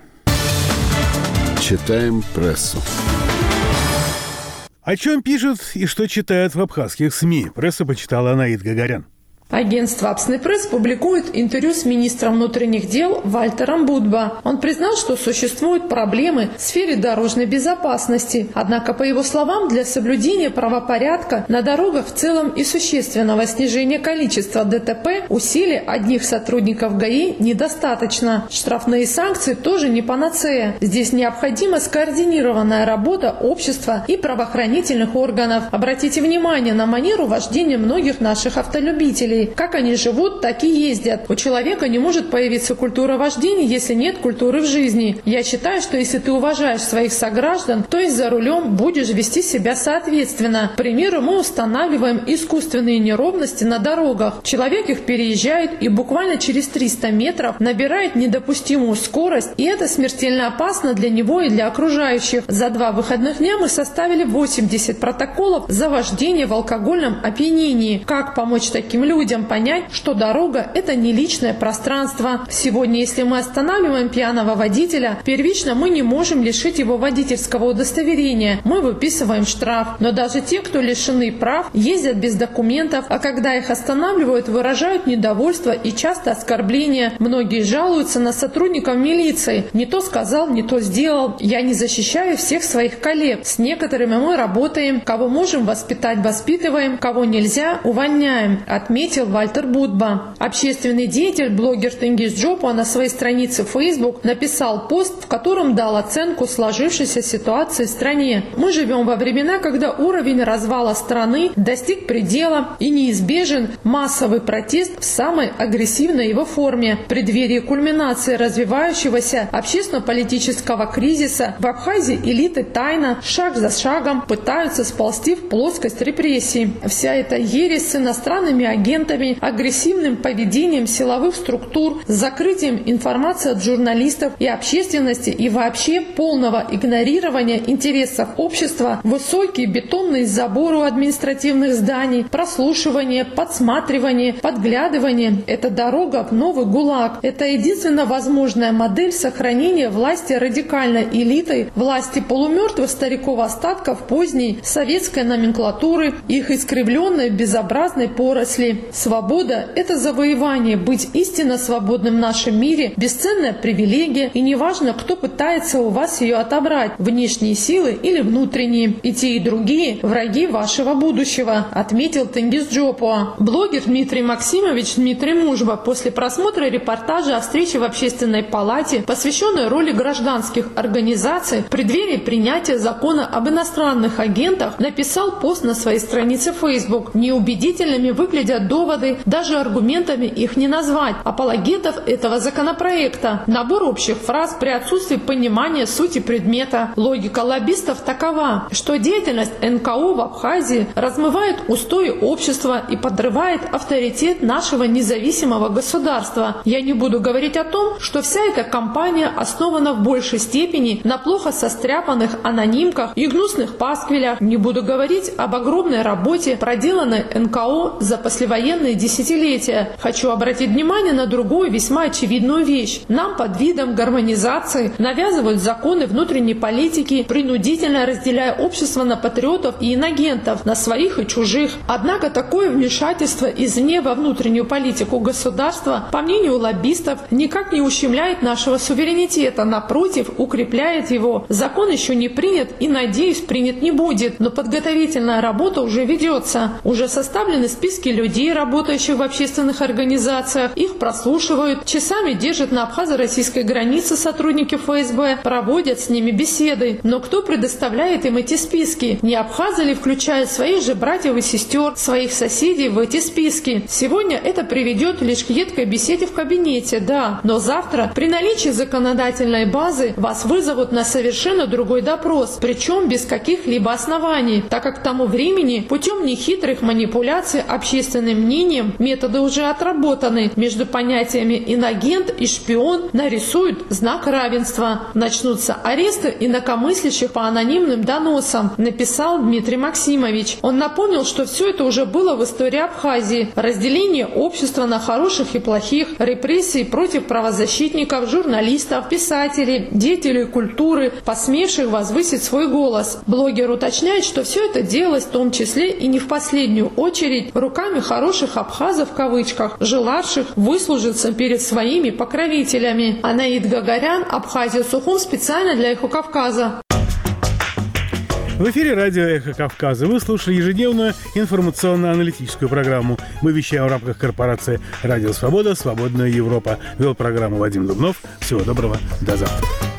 Читаем прессу. О чем пишут и что читают в абхазских СМИ? Прессу почитала Анаит Гагарян. Агентство «Апсный пресс» публикует интервью с министром внутренних дел Вальтером Будба. Он признал, что существуют проблемы в сфере дорожной безопасности. Однако, по его словам, для соблюдения правопорядка на дорогах в целом и существенного снижения количества ДТП усилий одних сотрудников ГАИ недостаточно. Штрафные санкции тоже не панацея. Здесь необходима скоординированная работа общества и правоохранительных органов. Обратите внимание на манеру вождения многих наших автолюбителей. Как они живут, так и ездят. У человека не может появиться культура вождения, если нет культуры в жизни. Я считаю, что если ты уважаешь своих сограждан, то и за рулем будешь вести себя соответственно. К примеру, мы устанавливаем искусственные неровности на дорогах. Человек их переезжает и буквально через триста метров набирает недопустимую скорость, и это смертельно опасно для него и для окружающих. За два выходных дня мы составили восемьдесят протоколов за вождение в алкогольном опьянении. Как помочь таким людям понять, что дорога – это не личное пространство? Сегодня, если мы останавливаем пьяного водителя, первично мы не можем лишить его водительского удостоверения. Мы выписываем штраф. Но даже те, кто лишены прав, ездят без документов, а когда их останавливают, выражают недовольство и часто оскорбления. Многие жалуются на сотрудников милиции. Не то сказал, не то сделал. Я не защищаю всех своих коллег. С некоторыми мы работаем. Кого можем воспитать, воспитываем. Кого нельзя, увольняем. Отметил Вальтер Будба. Общественный деятель, блогер Тенгиз Джопуа на своей странице в Facebook написал пост, в котором дал оценку сложившейся ситуации в стране. Мы живем во времена, когда уровень развала страны достиг предела и неизбежен массовый протест в самой агрессивной его форме. В преддверии кульминации развивающегося общественно-политического кризиса в Абхазии элиты тайно, шаг за шагом пытаются сползти в плоскость репрессий. Вся эта ересь с иностранными агентами, агрессивным поведением силовых структур, закрытием информации от журналистов и общественности и вообще полного игнорирования интересов общества, высокие бетонные заборы у административных зданий, прослушивание, подсматривание, подглядывание – это дорога в новый ГУЛАГ. Это единственно возможная модель сохранения власти радикальной элитой, власти полумертвых стариков-остатков поздней советской номенклатуры, их искривленной безобразной поросли. Свобода – это завоевание. Быть истинно свободным в нашем мире – бесценная привилегия, и неважно, кто пытается у вас ее отобрать – внешние силы или внутренние. И те, и другие – враги вашего будущего, отметил Тенгиз Джопуа. Блогер Дмитрий Максимович Дмитрий Мужба после просмотра репортажа о встрече в Общественной палате, посвященной роли гражданских организаций в преддверии принятия закона об иностранных агентах, написал пост на своей странице Facebook. Неубедительными выглядят доводы, даже аргументами их не назвать, апологетов этого законопроекта. Набор общих фраз при отсутствии понимания сути предмета. Логика лоббистов такова, что деятельность эн ка о в Абхазии размывает устои общества и подрывает авторитет нашего независимого государства. Я не буду говорить о том, что вся эта кампания основана в большей степени на плохо состряпанных анонимках и гнусных пасквилях. Не буду говорить об огромной работе, проделанной эн ка о за послевоенные десятилетия. Хочу обратить внимание на другую весьма очевидную вещь. Нам под видом гармонизации навязывают законы внутренней политики, принудительно разделяя общество на патриотов и инагентов, на своих и чужих. Однако такое вмешательство извне во внутреннюю политику государства, по мнению лоббистов, никак не ущемляет нашего суверенитета, напротив, укрепляет его. Закон еще не принят и, надеюсь, принят не будет, но подготовительная работа уже ведется. Уже составлены списки людей, работающих в общественных организациях, их прослушивают, часами держат на абхазо-российской границе сотрудники эф эс бэ, проводят с ними беседы. Но кто предоставляет им эти списки? Не абхазы ли включают своих же братьев и сестер, своих соседей в эти списки? Сегодня это приведет лишь к едкой беседе в кабинете, да, но завтра при наличии законодательной базы вас вызовут на совершенно другой допрос, причем без каких-либо оснований, так как к тому времени путем нехитрых манипуляций общественным мнением методы уже отработаны. Между понятиями инагент и шпион нарисуют знак равенства. Начнутся аресты инакомыслящих по анонимным доносам, написал Дмитрий Максимович. Он напомнил, что все это уже было в истории Абхазии. Разделение общества на хороших и плохих, репрессии против правозащитников, журналистов, писателей, деятелей культуры, посмевших возвысить свой голос. Блогер уточняет, что все это делалось в том числе и не в последнюю очередь руками хороших абхазов в кавычках, желавших выслужиться перед своими покровителями. Анаид Гагарян, Абхазия, Сухум, специально для «Эхо Кавказа». В эфире радио «Эхо Кавказа». Вы слушали ежедневную информационно-аналитическую программу. Мы вещаем в рамках корпорации «Радио Свобода. Свободная Европа». Вел программу Вадим Дубнов. Всего доброго. До завтра.